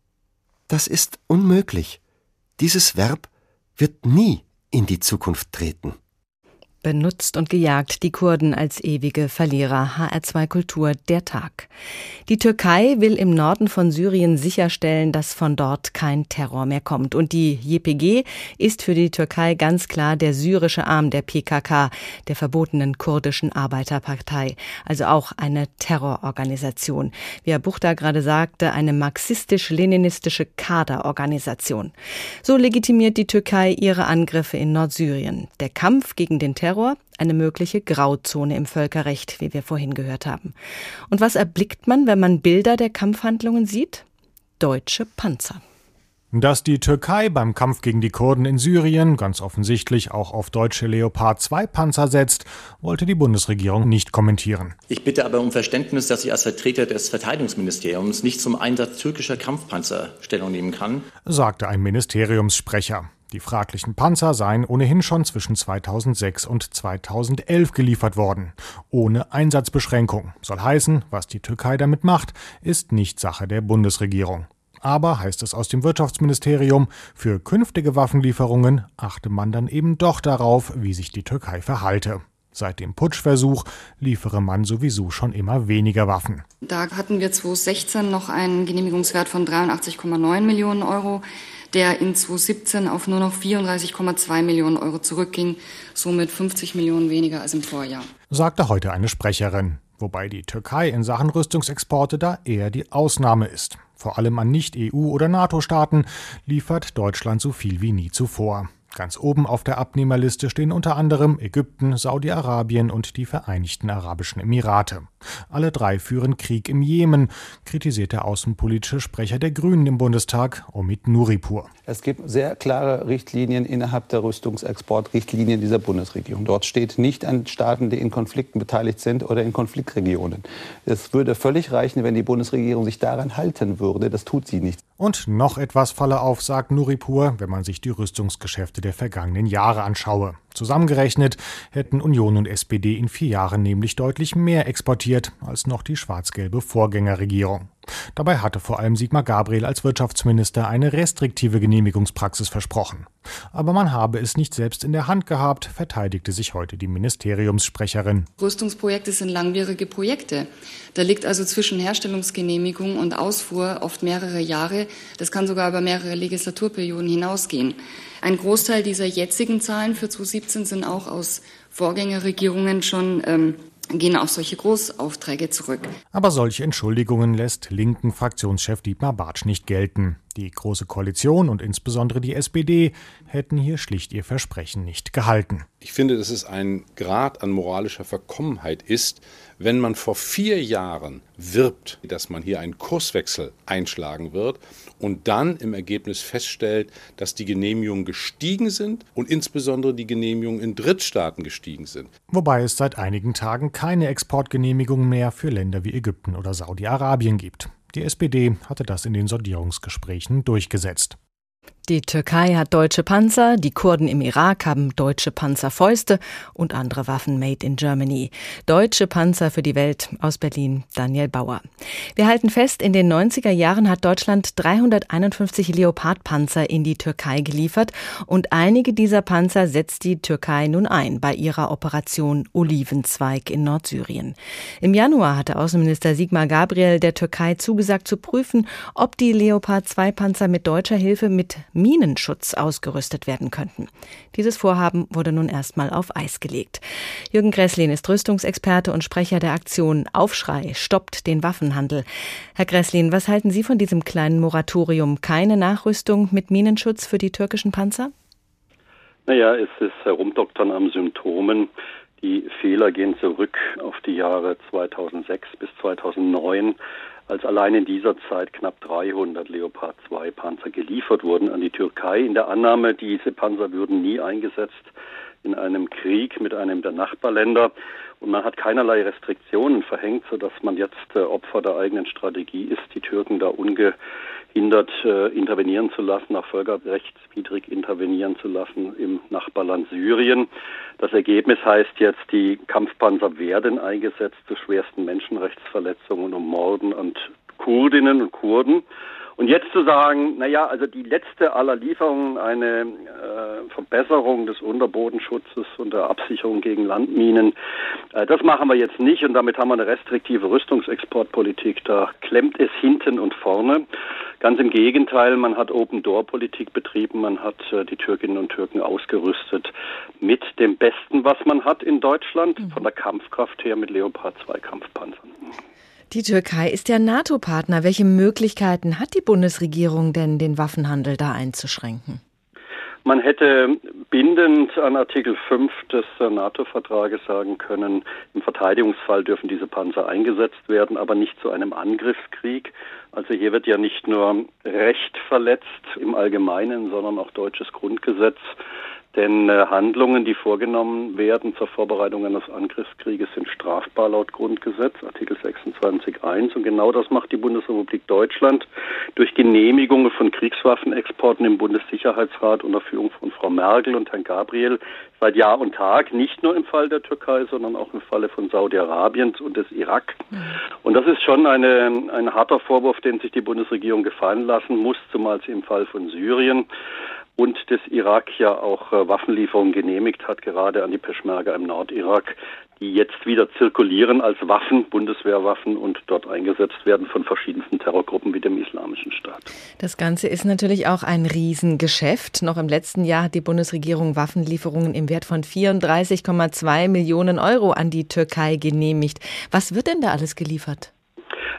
Das ist unmöglich. Dieses Verb wird nie in die Zukunft treten. Benutzt und gejagt, die Kurden als ewige Verlierer. HR2 Kultur, der Tag. Die Türkei will im Norden von Syrien sicherstellen, dass von dort kein Terror mehr kommt. Und die YPG ist für die Türkei ganz klar der syrische Arm der PKK, der verbotenen kurdischen Arbeiterpartei. Also auch eine Terrororganisation. Wie Herr Buchta gerade sagte, eine marxistisch-leninistische Kaderorganisation. So legitimiert die Türkei ihre Angriffe in Nordsyrien. Der Kampf gegen den Terror, eine mögliche Grauzone im Völkerrecht, wie wir vorhin gehört haben. Und was erblickt man, wenn man Bilder der Kampfhandlungen sieht? Deutsche Panzer. Dass die Türkei beim Kampf gegen die Kurden in Syrien ganz offensichtlich auch auf deutsche Leopard-2-Panzer setzt, wollte die Bundesregierung nicht kommentieren. Ich bitte aber um Verständnis, dass ich als Vertreter des Verteidigungsministeriums nicht zum Einsatz türkischer Kampfpanzer Stellung nehmen kann, sagte ein Ministeriumssprecher. Die fraglichen Panzer seien ohnehin schon zwischen 2006 und 2011 geliefert worden. Ohne Einsatzbeschränkung. Soll heißen, was die Türkei damit macht, ist nicht Sache der Bundesregierung. Aber, heißt es aus dem Wirtschaftsministerium, für künftige Waffenlieferungen achte man dann eben doch darauf, wie sich die Türkei verhalte. Seit dem Putschversuch liefere man sowieso schon immer weniger Waffen. Da hatten wir 2016 noch einen Genehmigungswert von 83,9 Millionen Euro, der in 2017 auf nur noch 34,2 Millionen Euro zurückging, somit 50 Millionen weniger als im Vorjahr. Sagte heute eine Sprecherin, wobei die Türkei in Sachen Rüstungsexporte da eher die Ausnahme ist. Vor allem an Nicht-EU- oder NATO-Staaten liefert Deutschland so viel wie nie zuvor. Ganz oben auf der Abnehmerliste stehen unter anderem Ägypten, Saudi-Arabien und die Vereinigten Arabischen Emirate. Alle drei führen Krieg im Jemen, kritisiert der außenpolitische Sprecher der Grünen im Bundestag, Omid Nuripur. Es gibt sehr klare Richtlinien innerhalb der Rüstungsexportrichtlinien dieser Bundesregierung. Dort steht nicht an Staaten, die in Konflikten beteiligt sind oder in Konfliktregionen. Es würde völlig reichen, wenn die Bundesregierung sich daran halten würde. Das tut sie nicht. Und noch etwas falle auf, sagt Nuripur, wenn man sich die Rüstungsgeschäfte der vergangenen Jahre anschaue. Zusammengerechnet hätten Union und SPD in 4 Jahren nämlich deutlich mehr exportiert als noch die schwarz-gelbe Vorgängerregierung. Dabei hatte vor allem Sigmar Gabriel als Wirtschaftsminister eine restriktive Genehmigungspraxis versprochen. Aber man habe es nicht selbst in der Hand gehabt, verteidigte sich heute die Ministeriumssprecherin. Rüstungsprojekte sind langwierige Projekte. Da liegt also zwischen Herstellungsgenehmigung und Ausfuhr oft mehrere Jahre. Das kann sogar über mehrere Legislaturperioden hinausgehen. Ein Großteil dieser jetzigen Zahlen für 2017 sind auch aus Vorgängerregierungen schon gehen auf solche Großaufträge zurück. Aber solche Entschuldigungen lässt linken Fraktionschef Dietmar Bartsch nicht gelten. Die Große Koalition und insbesondere die SPD hätten hier schlicht ihr Versprechen nicht gehalten. Ich finde, dass es ein Grad an moralischer Verkommenheit ist, wenn man vor 4 Jahren wirbt, dass man hier einen Kurswechsel einschlagen wird und dann im Ergebnis feststellt, dass die Genehmigungen gestiegen sind und insbesondere die Genehmigungen in Drittstaaten gestiegen sind. Wobei es seit einigen Tagen keine Exportgenehmigungen mehr für Länder wie Ägypten oder Saudi-Arabien gibt. Die SPD hatte das in den Sondierungsgesprächen durchgesetzt. Die Türkei hat deutsche Panzer, die Kurden im Irak haben deutsche Panzerfäuste und andere Waffen made in Germany. Deutsche Panzer für die Welt. Aus Berlin, Daniel Bauer. Wir halten fest, in den 90er Jahren hat Deutschland 351 Leopard-Panzer in die Türkei geliefert und einige dieser Panzer setzt die Türkei nun ein bei ihrer Operation Olivenzweig in Nordsyrien. Im Januar hatte Außenminister Sigmar Gabriel der Türkei zugesagt zu prüfen, ob die Leopard-2-Panzer mit deutscher Hilfe mit Minenschutz ausgerüstet werden könnten. Dieses Vorhaben wurde nun erstmal auf Eis gelegt. Jürgen Gresslin ist Rüstungsexperte und Sprecher der Aktion Aufschrei stoppt den Waffenhandel. Herr Gresslin, was halten Sie von diesem kleinen Moratorium? Keine Nachrüstung mit Minenschutz für die türkischen Panzer? Naja, es ist Herumdoktern am Symptomen. Die Fehler gehen zurück auf die Jahre 2006 bis 2009, als allein in dieser Zeit knapp 300 Leopard 2 Panzer geliefert wurden an die Türkei, in der Annahme, diese Panzer würden nie eingesetzt in einem Krieg mit einem der Nachbarländer. Und man hat keinerlei Restriktionen verhängt, sodass man jetzt Opfer der eigenen Strategie ist, die Türken da ungehindert intervenieren zu lassen, nach völkerrechtswidrig intervenieren zu lassen im Nachbarland Syrien. Das Ergebnis heißt jetzt, die Kampfpanzer werden eingesetzt zu schwersten Menschenrechtsverletzungen und Morden an Kurdinnen und Kurden. Und jetzt zu sagen, naja, also die letzte aller Lieferungen, eine Verbesserung des Unterbodenschutzes und der Absicherung gegen Landminen, das machen wir jetzt nicht und damit haben wir eine restriktive Rüstungsexportpolitik. Da klemmt es hinten und vorne. Ganz im Gegenteil, man hat Open-Door-Politik betrieben, man hat die Türkinnen und Türken ausgerüstet mit dem Besten, was man hat in Deutschland, von der Kampfkraft her mit Leopard 2 Kampfpanzern. Die Türkei ist ja NATO-Partner. Welche Möglichkeiten hat die Bundesregierung denn, den Waffenhandel da einzuschränken? Man hätte bindend an Artikel 5 des NATO-Vertrages sagen können, im Verteidigungsfall dürfen diese Panzer eingesetzt werden, aber nicht zu einem Angriffskrieg. Also hier wird ja nicht nur Recht verletzt im Allgemeinen, sondern auch deutsches Grundgesetz. Denn Handlungen, die vorgenommen werden zur Vorbereitung eines Angriffskrieges, sind strafbar laut Grundgesetz, Artikel 26.1. Und genau das macht die Bundesrepublik Deutschland durch Genehmigungen von Kriegswaffenexporten im Bundessicherheitsrat unter Führung von Frau Merkel und Herrn Gabriel seit Jahr und Tag, nicht nur im Fall der Türkei, sondern auch im Falle von Saudi-Arabien und des Irak. Und das ist schon ein harter Vorwurf, den sich die Bundesregierung gefallen lassen muss, zumal sie im Fall von Syrien und des Irak ja auch Waffenlieferungen genehmigt hat, gerade an die Peschmerga im Nordirak, die jetzt wieder zirkulieren als Waffen, Bundeswehrwaffen und dort eingesetzt werden von verschiedensten Terrorgruppen wie dem Islamischen Staat. Das Ganze ist natürlich auch ein Riesengeschäft. Noch im letzten Jahr hat die Bundesregierung Waffenlieferungen im Wert von 34,2 Millionen Euro an die Türkei genehmigt. Was wird denn da alles geliefert?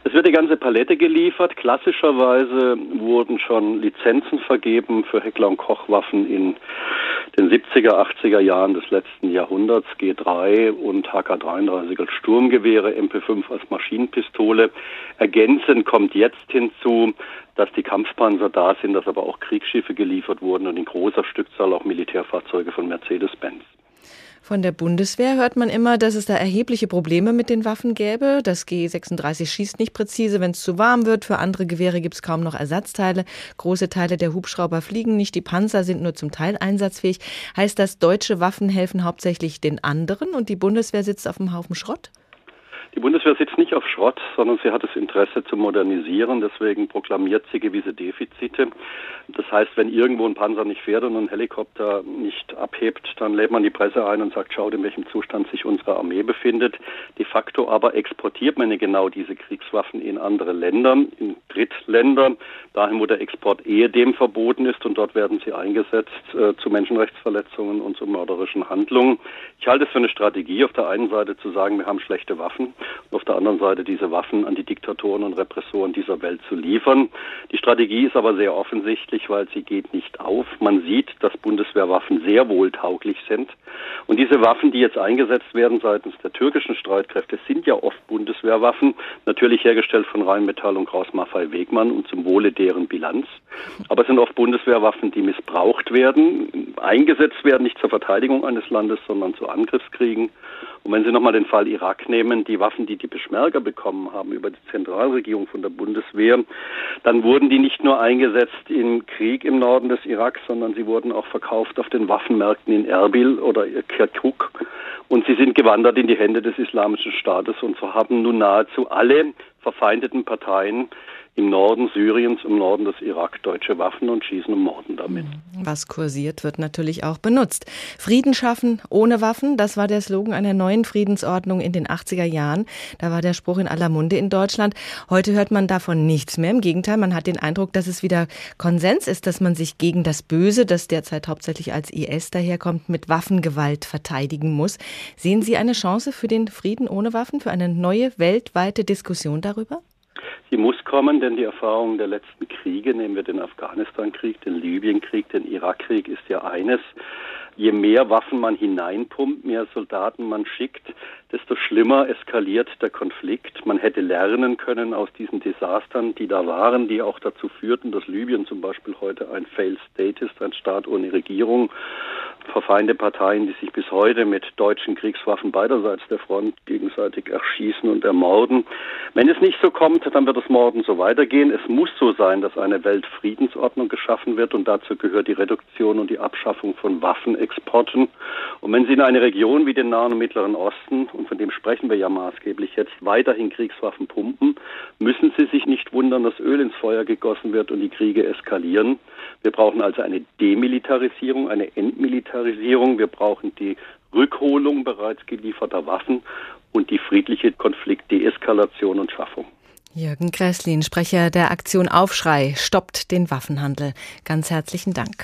Es wird die ganze Palette geliefert. Klassischerweise wurden schon Lizenzen vergeben für Heckler- und Koch-Waffen in den 70er, 80er Jahren des letzten Jahrhunderts. G3 und HK-33 als Sturmgewehre, MP5 als Maschinenpistole. Ergänzend kommt jetzt hinzu, dass die Kampfpanzer da sind, dass aber auch Kriegsschiffe geliefert wurden und in großer Stückzahl auch Militärfahrzeuge von Mercedes-Benz. Von der Bundeswehr hört man immer, dass es da erhebliche Probleme mit den Waffen gäbe. Das G36 schießt nicht präzise, wenn es zu warm wird. Für andere Gewehre gibt es kaum noch Ersatzteile. Große Teile der Hubschrauber fliegen nicht. Die Panzer sind nur zum Teil einsatzfähig. Heißt das, deutsche Waffen helfen hauptsächlich den anderen und die Bundeswehr sitzt auf einem Haufen Schrott? Die Bundeswehr sitzt nicht auf Schrott, sondern sie hat das Interesse zu modernisieren. Deswegen proklamiert sie gewisse Defizite. Das heißt, wenn irgendwo ein Panzer nicht fährt und ein Helikopter nicht abhebt, dann lädt man die Presse ein und sagt, schaut, in welchem Zustand sich unsere Armee befindet. De facto aber exportiert man genau diese Kriegswaffen in andere Länder, in Drittländer, dahin, wo der Export ehedem verboten ist. Und dort werden sie eingesetzt zu Menschenrechtsverletzungen und zu mörderischen Handlungen. Ich halte es für eine Strategie, auf der einen Seite zu sagen, wir haben schlechte Waffen, und auf der anderen Seite diese Waffen an die Diktatoren und Repressoren dieser Welt zu liefern. Die Strategie ist aber sehr offensichtlich, weil sie geht nicht auf. Man sieht, dass Bundeswehrwaffen sehr wohl tauglich sind. Und diese Waffen, die jetzt eingesetzt werden seitens der türkischen Streitkräfte, sind ja oft Bundeswehrwaffen, natürlich hergestellt von Rheinmetall und Krauss-Maffei-Wegmann und zum Wohle deren Bilanz. Aber es sind oft Bundeswehrwaffen, die missbraucht werden, eingesetzt werden, nicht zur Verteidigung eines Landes, sondern zu Angriffskriegen. Und wenn Sie nochmal den Fall Irak nehmen, die Waffen, die die Peschmerga bekommen haben über die Zentralregierung von der Bundeswehr, dann wurden die nicht nur eingesetzt im Krieg im Norden des Irak, sondern sie wurden auch verkauft auf den Waffenmärkten in Erbil oder Kirkuk. Und sie sind gewandert in die Hände des Islamischen Staates. Und so haben nun nahezu alle verfeindeten Parteien im Norden Syriens, im Norden des Irak deutsche Waffen und schießen und morden damit. Was kursiert, wird natürlich auch benutzt. Frieden schaffen ohne Waffen, das war der Slogan einer neuen Friedensordnung in den 80er Jahren. Da war der Spruch in aller Munde in Deutschland. Heute hört man davon nichts mehr. Im Gegenteil, man hat den Eindruck, dass es wieder Konsens ist, dass man sich gegen das Böse, das derzeit hauptsächlich als IS daherkommt, mit Waffengewalt verteidigen muss. Sehen Sie eine Chance für den Frieden ohne Waffen, für eine neue weltweite Diskussion darüber? Sie muss kommen, denn die Erfahrung der letzten Kriege, nehmen wir den Afghanistan-Krieg, den Libyen-Krieg, den Irak-Krieg, ist ja eines: Je mehr Waffen man hineinpumpt, mehr Soldaten man schickt, desto schlimmer eskaliert der Konflikt. Man hätte lernen können aus diesen Desastern, die da waren, die auch dazu führten, dass Libyen zum Beispiel heute ein Failed State ist, ein Staat ohne Regierung. Verfeindete Parteien, die sich bis heute mit deutschen Kriegswaffen beiderseits der Front gegenseitig erschießen und ermorden. Wenn es nicht so kommt, dann wird das Morden so weitergehen. Es muss so sein, dass eine Weltfriedensordnung geschaffen wird und dazu gehört die Reduktion und die Abschaffung von Waffenexporten. Und wenn Sie in eine Region wie den Nahen und Mittleren Osten, und von dem sprechen wir ja maßgeblich jetzt, weiterhin Kriegswaffen pumpen, müssen Sie sich nicht wundern, dass Öl ins Feuer gegossen wird und die Kriege eskalieren. Wir brauchen also eine Demilitarisierung, eine Entmilitarisierung. Wir brauchen die Rückholung bereits gelieferter Waffen und die friedliche Konfliktdeeskalation und Schaffung. Jürgen Gräslin, Sprecher der Aktion Aufschrei, stoppt den Waffenhandel. Ganz herzlichen Dank.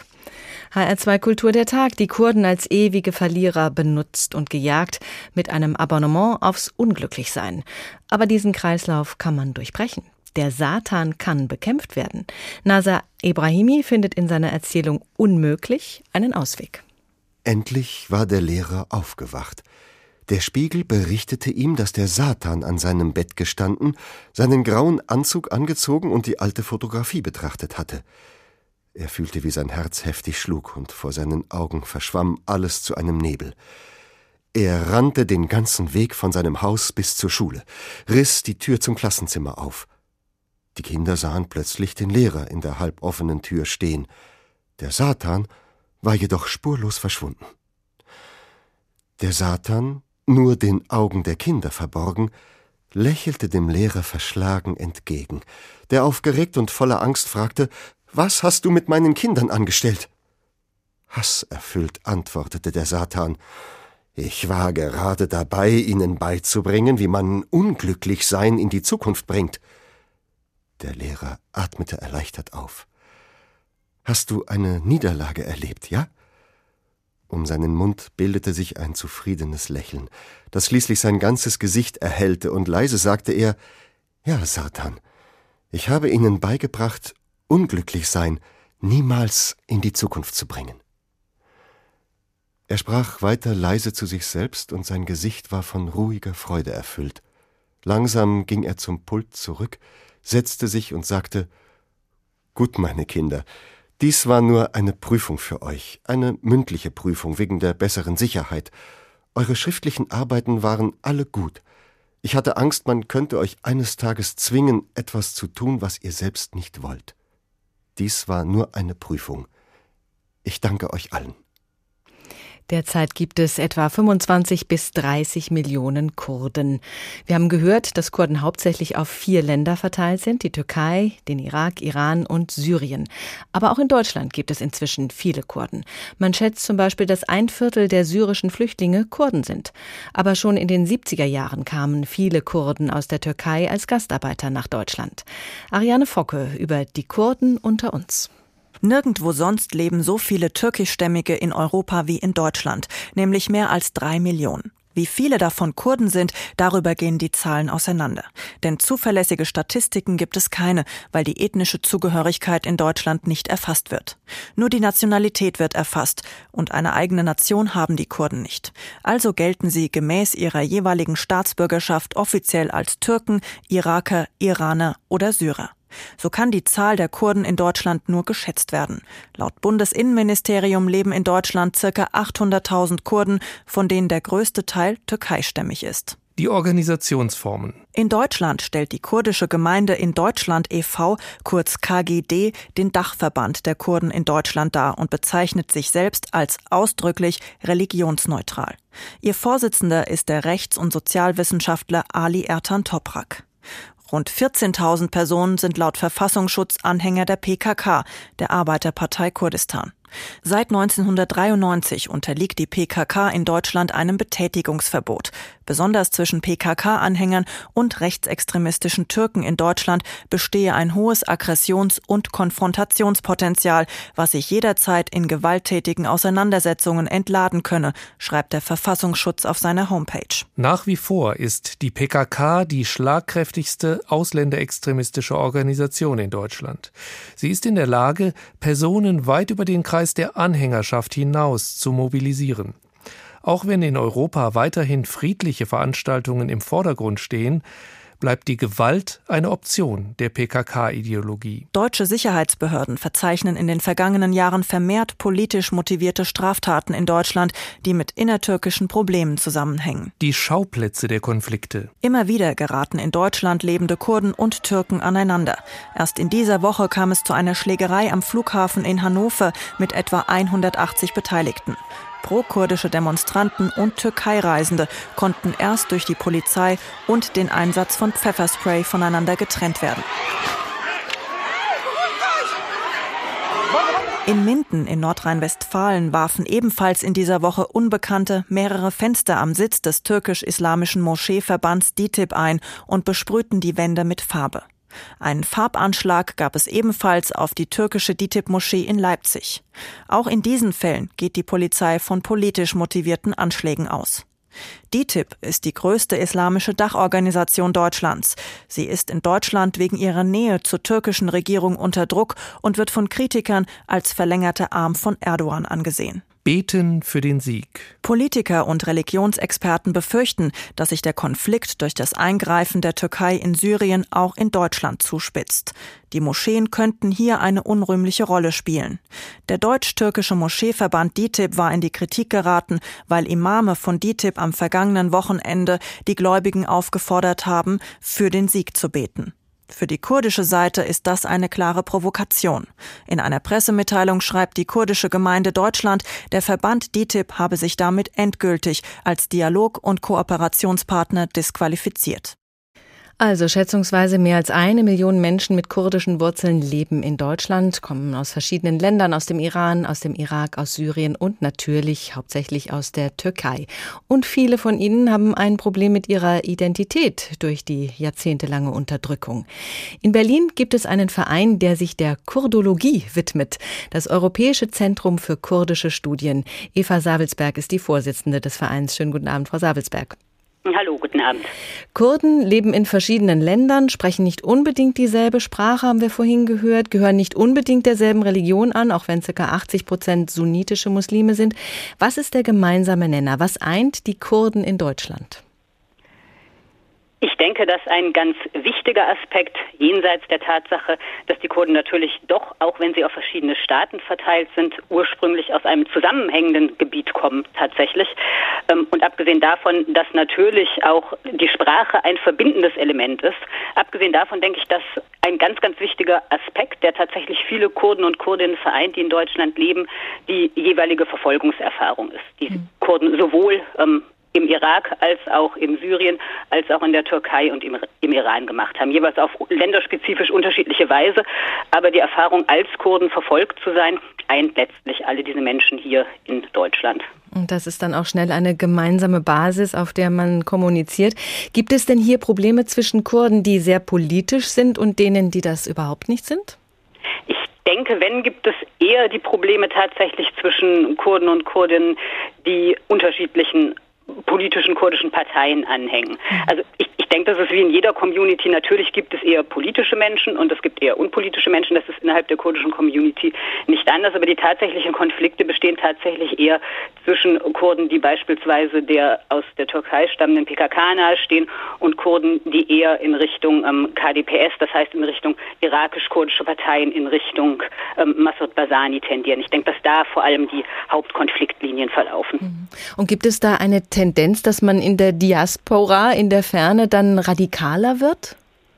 HR2 Kultur der Tag, die Kurden als ewige Verlierer benutzt und gejagt, mit einem Abonnement aufs Unglücklichsein. Aber diesen Kreislauf kann man durchbrechen. Der Satan kann bekämpft werden. Nasa Ebrahimi findet in seiner Erzählung Unmöglich einen Ausweg. Endlich war der Lehrer aufgewacht. Der Spiegel berichtete ihm, dass der Satan an seinem Bett gestanden, seinen grauen Anzug angezogen und die alte Fotografie betrachtet hatte. Er fühlte, wie sein Herz heftig schlug, und vor seinen Augen verschwamm alles zu einem Nebel. Er rannte den ganzen Weg von seinem Haus bis zur Schule, riss die Tür zum Klassenzimmer auf. Die Kinder sahen plötzlich den Lehrer in der halboffenen Tür stehen. Der Satan war jedoch spurlos verschwunden. Der Satan, nur den Augen der Kinder verborgen, lächelte dem Lehrer verschlagen entgegen, der aufgeregt und voller Angst fragte: »Was hast du mit meinen Kindern angestellt?« Hasserfüllt antwortete der Satan: »Ich war gerade dabei, ihnen beizubringen, wie man Unglücklichsein in die Zukunft bringt.« Der Lehrer atmete erleichtert auf. »Hast du eine Niederlage erlebt, ja?« Um seinen Mund bildete sich ein zufriedenes Lächeln, das schließlich sein ganzes Gesicht erhellte, und leise sagte er: Ja, Satan, ich habe ihnen beigebracht, unglücklich sein niemals in die Zukunft zu bringen. Er sprach weiter leise zu sich selbst, und sein Gesicht war von ruhiger Freude erfüllt. Langsam ging er zum Pult zurück, setzte sich und sagte: »Gut, meine Kinder, dies war nur eine Prüfung für euch, eine mündliche Prüfung wegen der besseren Sicherheit. Eure schriftlichen Arbeiten waren alle gut. Ich hatte Angst, man könnte euch eines Tages zwingen, etwas zu tun, was ihr selbst nicht wollt. Dies war nur eine Prüfung. Ich danke euch allen.« Derzeit gibt es etwa 25 bis 30 Millionen Kurden. Wir haben gehört, dass Kurden hauptsächlich auf 4 Länder verteilt sind: die Türkei, den Irak, Iran und Syrien. Aber auch in Deutschland gibt es inzwischen viele Kurden. Man schätzt zum Beispiel, dass 1/4 der syrischen Flüchtlinge Kurden sind. Aber schon in den 70er Jahren kamen viele Kurden aus der Türkei als Gastarbeiter nach Deutschland. Ariane Focke über die Kurden unter uns. Nirgendwo sonst leben so viele Türkischstämmige in Europa wie in Deutschland, nämlich mehr als 3 Millionen. Wie viele davon Kurden sind, darüber gehen die Zahlen auseinander. Denn zuverlässige Statistiken gibt es keine, weil die ethnische Zugehörigkeit in Deutschland nicht erfasst wird. Nur die Nationalität wird erfasst, und eine eigene Nation haben die Kurden nicht. Also gelten sie gemäß ihrer jeweiligen Staatsbürgerschaft offiziell als Türken, Iraker, Iraner oder Syrer. So kann die Zahl der Kurden in Deutschland nur geschätzt werden. Laut Bundesinnenministerium leben in Deutschland ca. 800.000 Kurden, von denen der größte Teil türkeistämmig ist. Die Organisationsformen. In Deutschland stellt die kurdische Gemeinde in Deutschland e.V., kurz KGD, den Dachverband der Kurden in Deutschland dar und bezeichnet sich selbst als ausdrücklich religionsneutral. Ihr Vorsitzender ist der Rechts- und Sozialwissenschaftler Ali Ertan Toprak. Rund 14.000 Personen sind laut Verfassungsschutz Anhänger der PKK, der Arbeiterpartei Kurdistan. Seit 1993 unterliegt die PKK in Deutschland einem Betätigungsverbot. Besonders zwischen PKK-Anhängern und rechtsextremistischen Türken in Deutschland bestehe ein hohes Aggressions- und Konfrontationspotenzial, was sich jederzeit in gewalttätigen Auseinandersetzungen entladen könne, schreibt der Verfassungsschutz auf seiner Homepage. Nach wie vor ist die PKK die schlagkräftigste ausländerextremistische Organisation in Deutschland. Sie ist in der Lage, Personen weit über den Kreis der Anhängerschaft hinaus zu mobilisieren. Auch wenn in Europa weiterhin friedliche Veranstaltungen im Vordergrund stehen, bleibt die Gewalt eine Option der PKK-Ideologie. Deutsche Sicherheitsbehörden verzeichnen in den vergangenen Jahren vermehrt politisch motivierte Straftaten in Deutschland, die mit innertürkischen Problemen zusammenhängen. Die Schauplätze der Konflikte. Immer wieder geraten in Deutschland lebende Kurden und Türken aneinander. Erst in dieser Woche kam es zu einer Schlägerei am Flughafen in Hannover mit etwa 180 Beteiligten. Pro-kurdische Demonstranten und Türkei-Reisende konnten erst durch die Polizei und den Einsatz von Pfefferspray voneinander getrennt werden. In Minden in Nordrhein-Westfalen warfen ebenfalls in dieser Woche Unbekannte mehrere Fenster am Sitz des türkisch-islamischen Moscheeverbands DİTİB ein und besprühten die Wände mit Farbe. Einen Farbanschlag gab es ebenfalls auf die türkische DİTİB-Moschee in Leipzig. Auch in diesen Fällen geht die Polizei von politisch motivierten Anschlägen aus. DİTİB ist die größte islamische Dachorganisation Deutschlands. Sie ist in Deutschland wegen ihrer Nähe zur türkischen Regierung unter Druck und wird von Kritikern als verlängerter Arm von Erdogan angesehen. Beten für den Sieg. Politiker und Religionsexperten befürchten, dass sich der Konflikt durch das Eingreifen der Türkei in Syrien auch in Deutschland zuspitzt. Die Moscheen könnten hier eine unrühmliche Rolle spielen. Der deutsch-türkische Moscheeverband DİTİB war in die Kritik geraten, weil Imame von DİTİB am vergangenen Wochenende die Gläubigen aufgefordert haben, für den Sieg zu beten. Für die kurdische Seite ist das eine klare Provokation. In einer Pressemitteilung schreibt die kurdische Gemeinde Deutschland, der Verband DİTİB habe sich damit endgültig als Dialog- und Kooperationspartner disqualifiziert. Also schätzungsweise mehr als 1 Million Menschen mit kurdischen Wurzeln leben in Deutschland, kommen aus verschiedenen Ländern, aus dem Iran, aus dem Irak, aus Syrien und natürlich hauptsächlich aus der Türkei. Und viele von ihnen haben ein Problem mit ihrer Identität durch die jahrzehntelange Unterdrückung. In Berlin gibt es einen Verein, der sich der Kurdologie widmet, das Europäische Zentrum für kurdische Studien. Eva Savelsberg ist die Vorsitzende des Vereins. Schönen guten Abend, Frau Savelsberg. Hallo, guten Abend. Kurden leben in verschiedenen Ländern, sprechen nicht unbedingt dieselbe Sprache, haben wir vorhin gehört, gehören nicht unbedingt derselben Religion an, auch wenn ca. 80% sunnitische Muslime sind. Was ist der gemeinsame Nenner? Was eint die Kurden in Deutschland? Ich denke, dass ein ganz wichtiger Aspekt jenseits der Tatsache, dass die Kurden natürlich doch, auch wenn sie auf verschiedene Staaten verteilt sind, ursprünglich aus einem zusammenhängenden Gebiet kommen tatsächlich. Und abgesehen davon, dass natürlich auch die Sprache ein verbindendes Element ist, abgesehen davon denke ich, dass ein ganz, ganz wichtiger Aspekt, der tatsächlich viele Kurden und Kurdinnen vereint, die in Deutschland leben, die jeweilige Verfolgungserfahrung ist. Die Kurden sowohl im Irak als auch in Syrien, als auch in der Türkei und im Iran gemacht haben. Jeweils auf länderspezifisch unterschiedliche Weise. Aber die Erfahrung, als Kurden verfolgt zu sein, eint letztlich alle diese Menschen hier in Deutschland. Und das ist dann auch schnell eine gemeinsame Basis, auf der man kommuniziert. Gibt es denn hier Probleme zwischen Kurden, die sehr politisch sind und denen, die das überhaupt nicht sind? Ich denke, wenn, gibt es eher die Probleme tatsächlich zwischen Kurden und Kurdinnen, die unterschiedlichen politischen kurdischen Parteien anhängen. Also ich denke, das ist wie in jeder Community. Natürlich gibt es eher politische Menschen und es gibt eher unpolitische Menschen. Das ist innerhalb der kurdischen Community nicht anders. Aber die tatsächlichen Konflikte bestehen tatsächlich eher zwischen Kurden, die beispielsweise der aus der Türkei stammenden PKK nahestehen, und Kurden, die eher in Richtung KDPS, das heißt in Richtung irakisch-kurdische Parteien, in Richtung Massoud Barzani tendieren. Ich denke, dass da vor allem die Hauptkonfliktlinien verlaufen. Und gibt es da eine Tendenz, dass man in der Diaspora, in der Ferne, dann radikaler wird?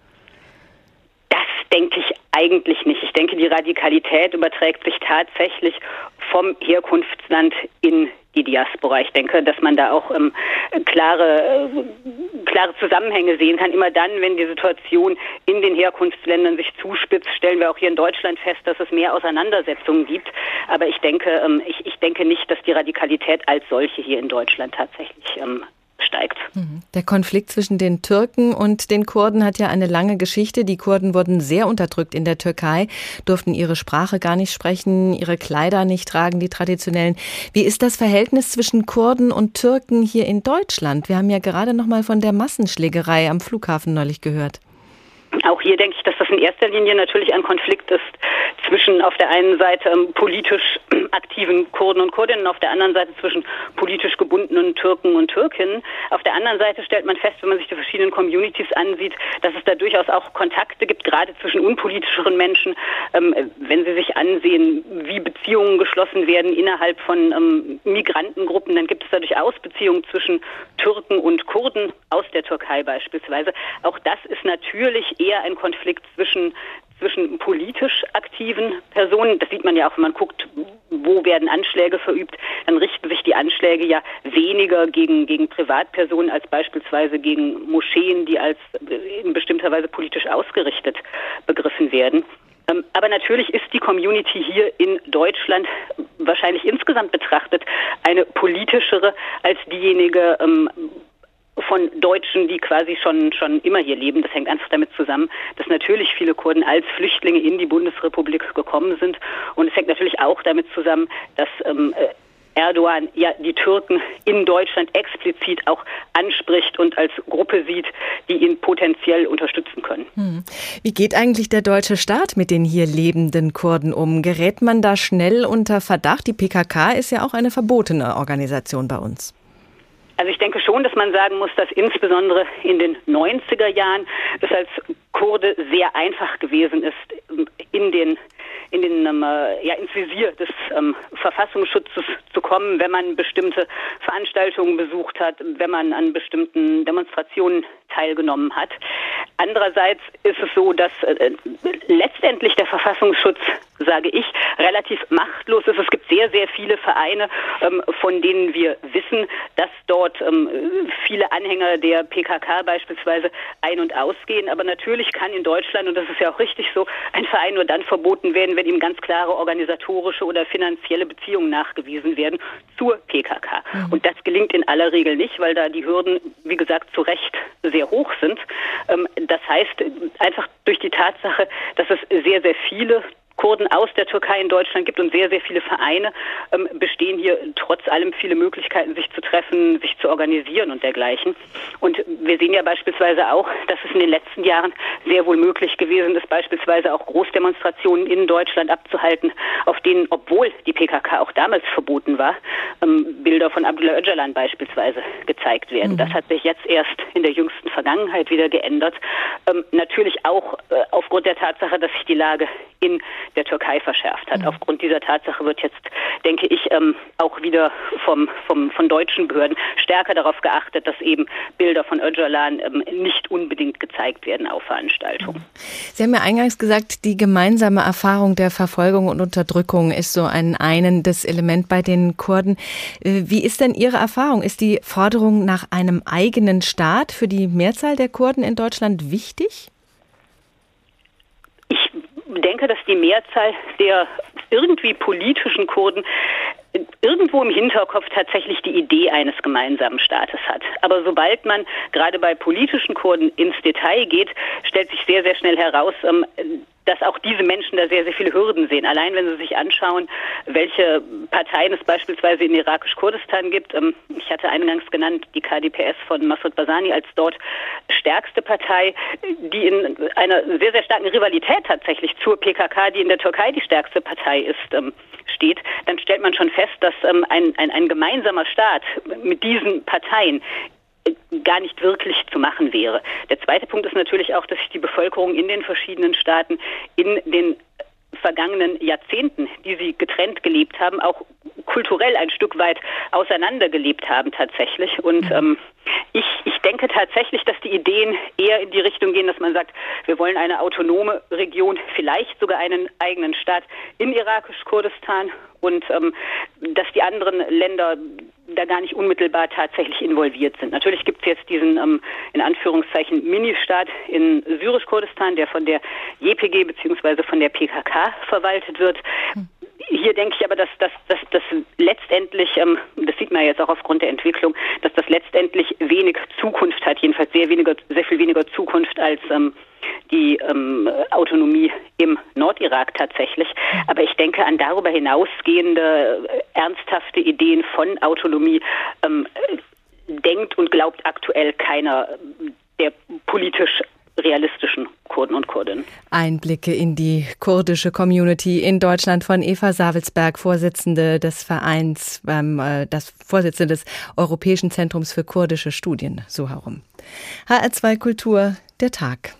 Das denke ich eigentlich nicht. Ich denke, die Radikalität überträgt sich tatsächlich vom Herkunftsland in die Diaspora. Ich denke, dass man da auch klare Zusammenhänge sehen kann. Immer dann, wenn die Situation in den Herkunftsländern sich zuspitzt, stellen wir auch hier in Deutschland fest, dass es mehr Auseinandersetzungen gibt. Aber ich denke, ich denke nicht, dass die Radikalität als solche hier in Deutschland tatsächlich steigt. Der Konflikt zwischen den Türken und den Kurden hat ja eine lange Geschichte. Die Kurden wurden sehr unterdrückt in der Türkei, durften ihre Sprache gar nicht sprechen, ihre Kleider nicht tragen, die traditionellen. Wie ist das Verhältnis zwischen Kurden und Türken hier in Deutschland? Wir haben ja gerade noch mal von der Massenschlägerei am Flughafen neulich gehört. Auch hier denke ich, dass das in erster Linie natürlich ein Konflikt ist zwischen auf der einen Seite politisch aktiven Kurden und Kurdinnen, auf der anderen Seite zwischen politisch gebundenen Türken und Türkinnen. Auf der anderen Seite stellt man fest, wenn man sich die verschiedenen Communities ansieht, dass es da durchaus auch Kontakte gibt, gerade zwischen unpolitischeren Menschen. Wenn Sie sich ansehen, wie Beziehungen geschlossen werden innerhalb von Migrantengruppen, dann gibt es da durchaus Beziehungen zwischen Türken und Kurden aus der Türkei beispielsweise. Auch das ist natürlich eher ein Konflikt zwischen politisch aktiven Personen. Das sieht man ja auch, wenn man guckt, wo werden Anschläge verübt, dann richten sich die Anschläge ja weniger gegen Privatpersonen als beispielsweise gegen Moscheen, die als in bestimmter Weise politisch ausgerichtet begriffen werden. Aber natürlich ist die Community hier in Deutschland wahrscheinlich insgesamt betrachtet eine politischere als diejenige von Deutschen, die quasi schon immer hier leben. Das hängt einfach damit zusammen, dass natürlich viele Kurden als Flüchtlinge in die Bundesrepublik gekommen sind. Und es hängt natürlich auch damit zusammen, dass Erdogan ja die Türken in Deutschland explizit auch anspricht und als Gruppe sieht, die ihn potenziell unterstützen können. Wie geht eigentlich der deutsche Staat mit den hier lebenden Kurden um? Gerät man da schnell unter Verdacht? Die PKK ist ja auch eine verbotene Organisation bei uns. Also ich denke schon, dass man sagen muss, dass insbesondere in den 90er Jahren es als Kurde sehr einfach gewesen ist, ins Visier des Verfassungsschutzes zu kommen, wenn man bestimmte Veranstaltungen besucht hat, wenn man an bestimmten Demonstrationen teilgenommen hat. Andererseits ist es so, dass letztendlich der Verfassungsschutz, sage ich, relativ machtlos ist. Es gibt sehr, sehr viele Vereine, von denen wir wissen, dass dort viele Anhänger der PKK beispielsweise ein- und ausgehen. Aber natürlich kann in Deutschland, und das ist ja auch richtig so, ein Verein nur dann verboten werden, wenn ihm ganz klare organisatorische oder finanzielle Beziehungen nachgewiesen werden zur PKK. Und das gelingt in aller Regel nicht, weil da die Hürden, wie gesagt, zu Recht sehr hoch sind. Das heißt, einfach durch die Tatsache, dass es sehr, sehr viele Kurden aus der Türkei in Deutschland gibt und sehr, sehr viele Vereine, bestehen hier trotz allem viele Möglichkeiten, sich zu treffen, sich zu organisieren und dergleichen. Und wir sehen ja beispielsweise auch, dass es in den letzten Jahren sehr wohl möglich gewesen ist, beispielsweise auch Großdemonstrationen in Deutschland abzuhalten, auf denen, obwohl die PKK auch damals verboten war, Bilder von Abdullah Öcalan beispielsweise gezeigt werden. Das hat sich jetzt erst in der jüngsten Vergangenheit wieder geändert. Natürlich auch aufgrund der Tatsache, dass sich die Lage in der Türkei verschärft hat. Aufgrund dieser Tatsache wird jetzt, denke ich, auch wieder von deutschen Behörden stärker darauf geachtet, dass eben Bilder von Öcalan nicht unbedingt gezeigt werden auf Veranstaltungen. Sie haben ja eingangs gesagt, die gemeinsame Erfahrung der Verfolgung und Unterdrückung ist so ein einendes Element bei den Kurden. Wie ist denn Ihre Erfahrung? Ist die Forderung nach einem eigenen Staat für die Mehrzahl der Kurden in Deutschland wichtig? Ich denke, dass die Mehrzahl der irgendwie politischen Kurden irgendwo im Hinterkopf tatsächlich die Idee eines gemeinsamen Staates hat. Aber sobald man gerade bei politischen Kurden ins Detail geht, stellt sich sehr, sehr schnell heraus, dass auch diese Menschen da sehr, sehr viele Hürden sehen. Allein wenn Sie sich anschauen, welche Parteien es beispielsweise in irakisch-Kurdistan gibt. Ich hatte eingangs genannt die KDPS von Massoud Barzani als dort stärkste Partei, die in einer sehr, sehr starken Rivalität tatsächlich zur PKK, die in der Türkei die stärkste Partei ist, steht. Dann stellt man schon fest, dass ein gemeinsamer Staat mit diesen Parteien gar nicht wirklich zu machen wäre. Der zweite Punkt ist natürlich auch, dass sich die Bevölkerung in den verschiedenen Staaten in den vergangenen Jahrzehnten, die sie getrennt gelebt haben, auch kulturell ein Stück weit auseinandergelebt haben tatsächlich. Und ich denke tatsächlich, dass die Ideen eher in die Richtung gehen, dass man sagt, wir wollen eine autonome Region, vielleicht sogar einen eigenen Staat in irakisch-Kurdistan und dass die anderen Länder da gar nicht unmittelbar tatsächlich involviert sind. Natürlich gibt es jetzt diesen, in Anführungszeichen, Ministaat in Syrisch-Kurdistan, der von der JPG bzw. von der PKK verwaltet wird. Hier denke ich aber, dass das letztendlich, das sieht man jetzt auch aufgrund der Entwicklung, dass das letztendlich wenig Zukunft hat, jedenfalls sehr viel weniger Zukunft als die Autonomie im Nordirak tatsächlich. Aber ich denke, an darüber hinausgehende ernsthafte Ideen von Autonomie denkt und glaubt aktuell keiner der politisch realistischen Kurden und Kurdinnen. Einblicke in die kurdische Community in Deutschland von Eva Savelsberg, Vorsitzende des Vereins, Vorsitzende des Europäischen Zentrums für kurdische Studien, so herum. HR2 Kultur, der Tag.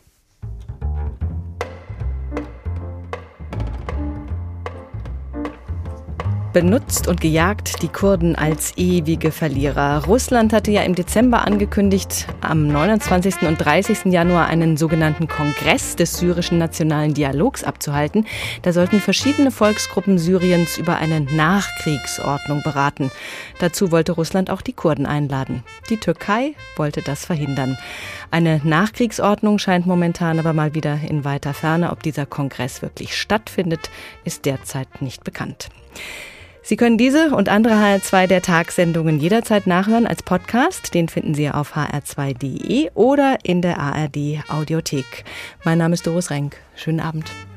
Benutzt und gejagt, die Kurden als ewige Verlierer. Russland hatte ja im Dezember angekündigt, am 29. und 30. Januar einen sogenannten Kongress des syrischen nationalen Dialogs abzuhalten. Da sollten verschiedene Volksgruppen Syriens über eine Nachkriegsordnung beraten. Dazu wollte Russland auch die Kurden einladen. Die Türkei wollte das verhindern. Eine Nachkriegsordnung scheint momentan aber mal wieder in weiter Ferne. Ob dieser Kongress wirklich stattfindet, ist derzeit nicht bekannt. Sie können diese und andere HR2 der Tagssendungen jederzeit nachhören als Podcast. Den finden Sie auf hr2.de oder in der ARD Audiothek. Mein Name ist Doris Renk. Schönen Abend.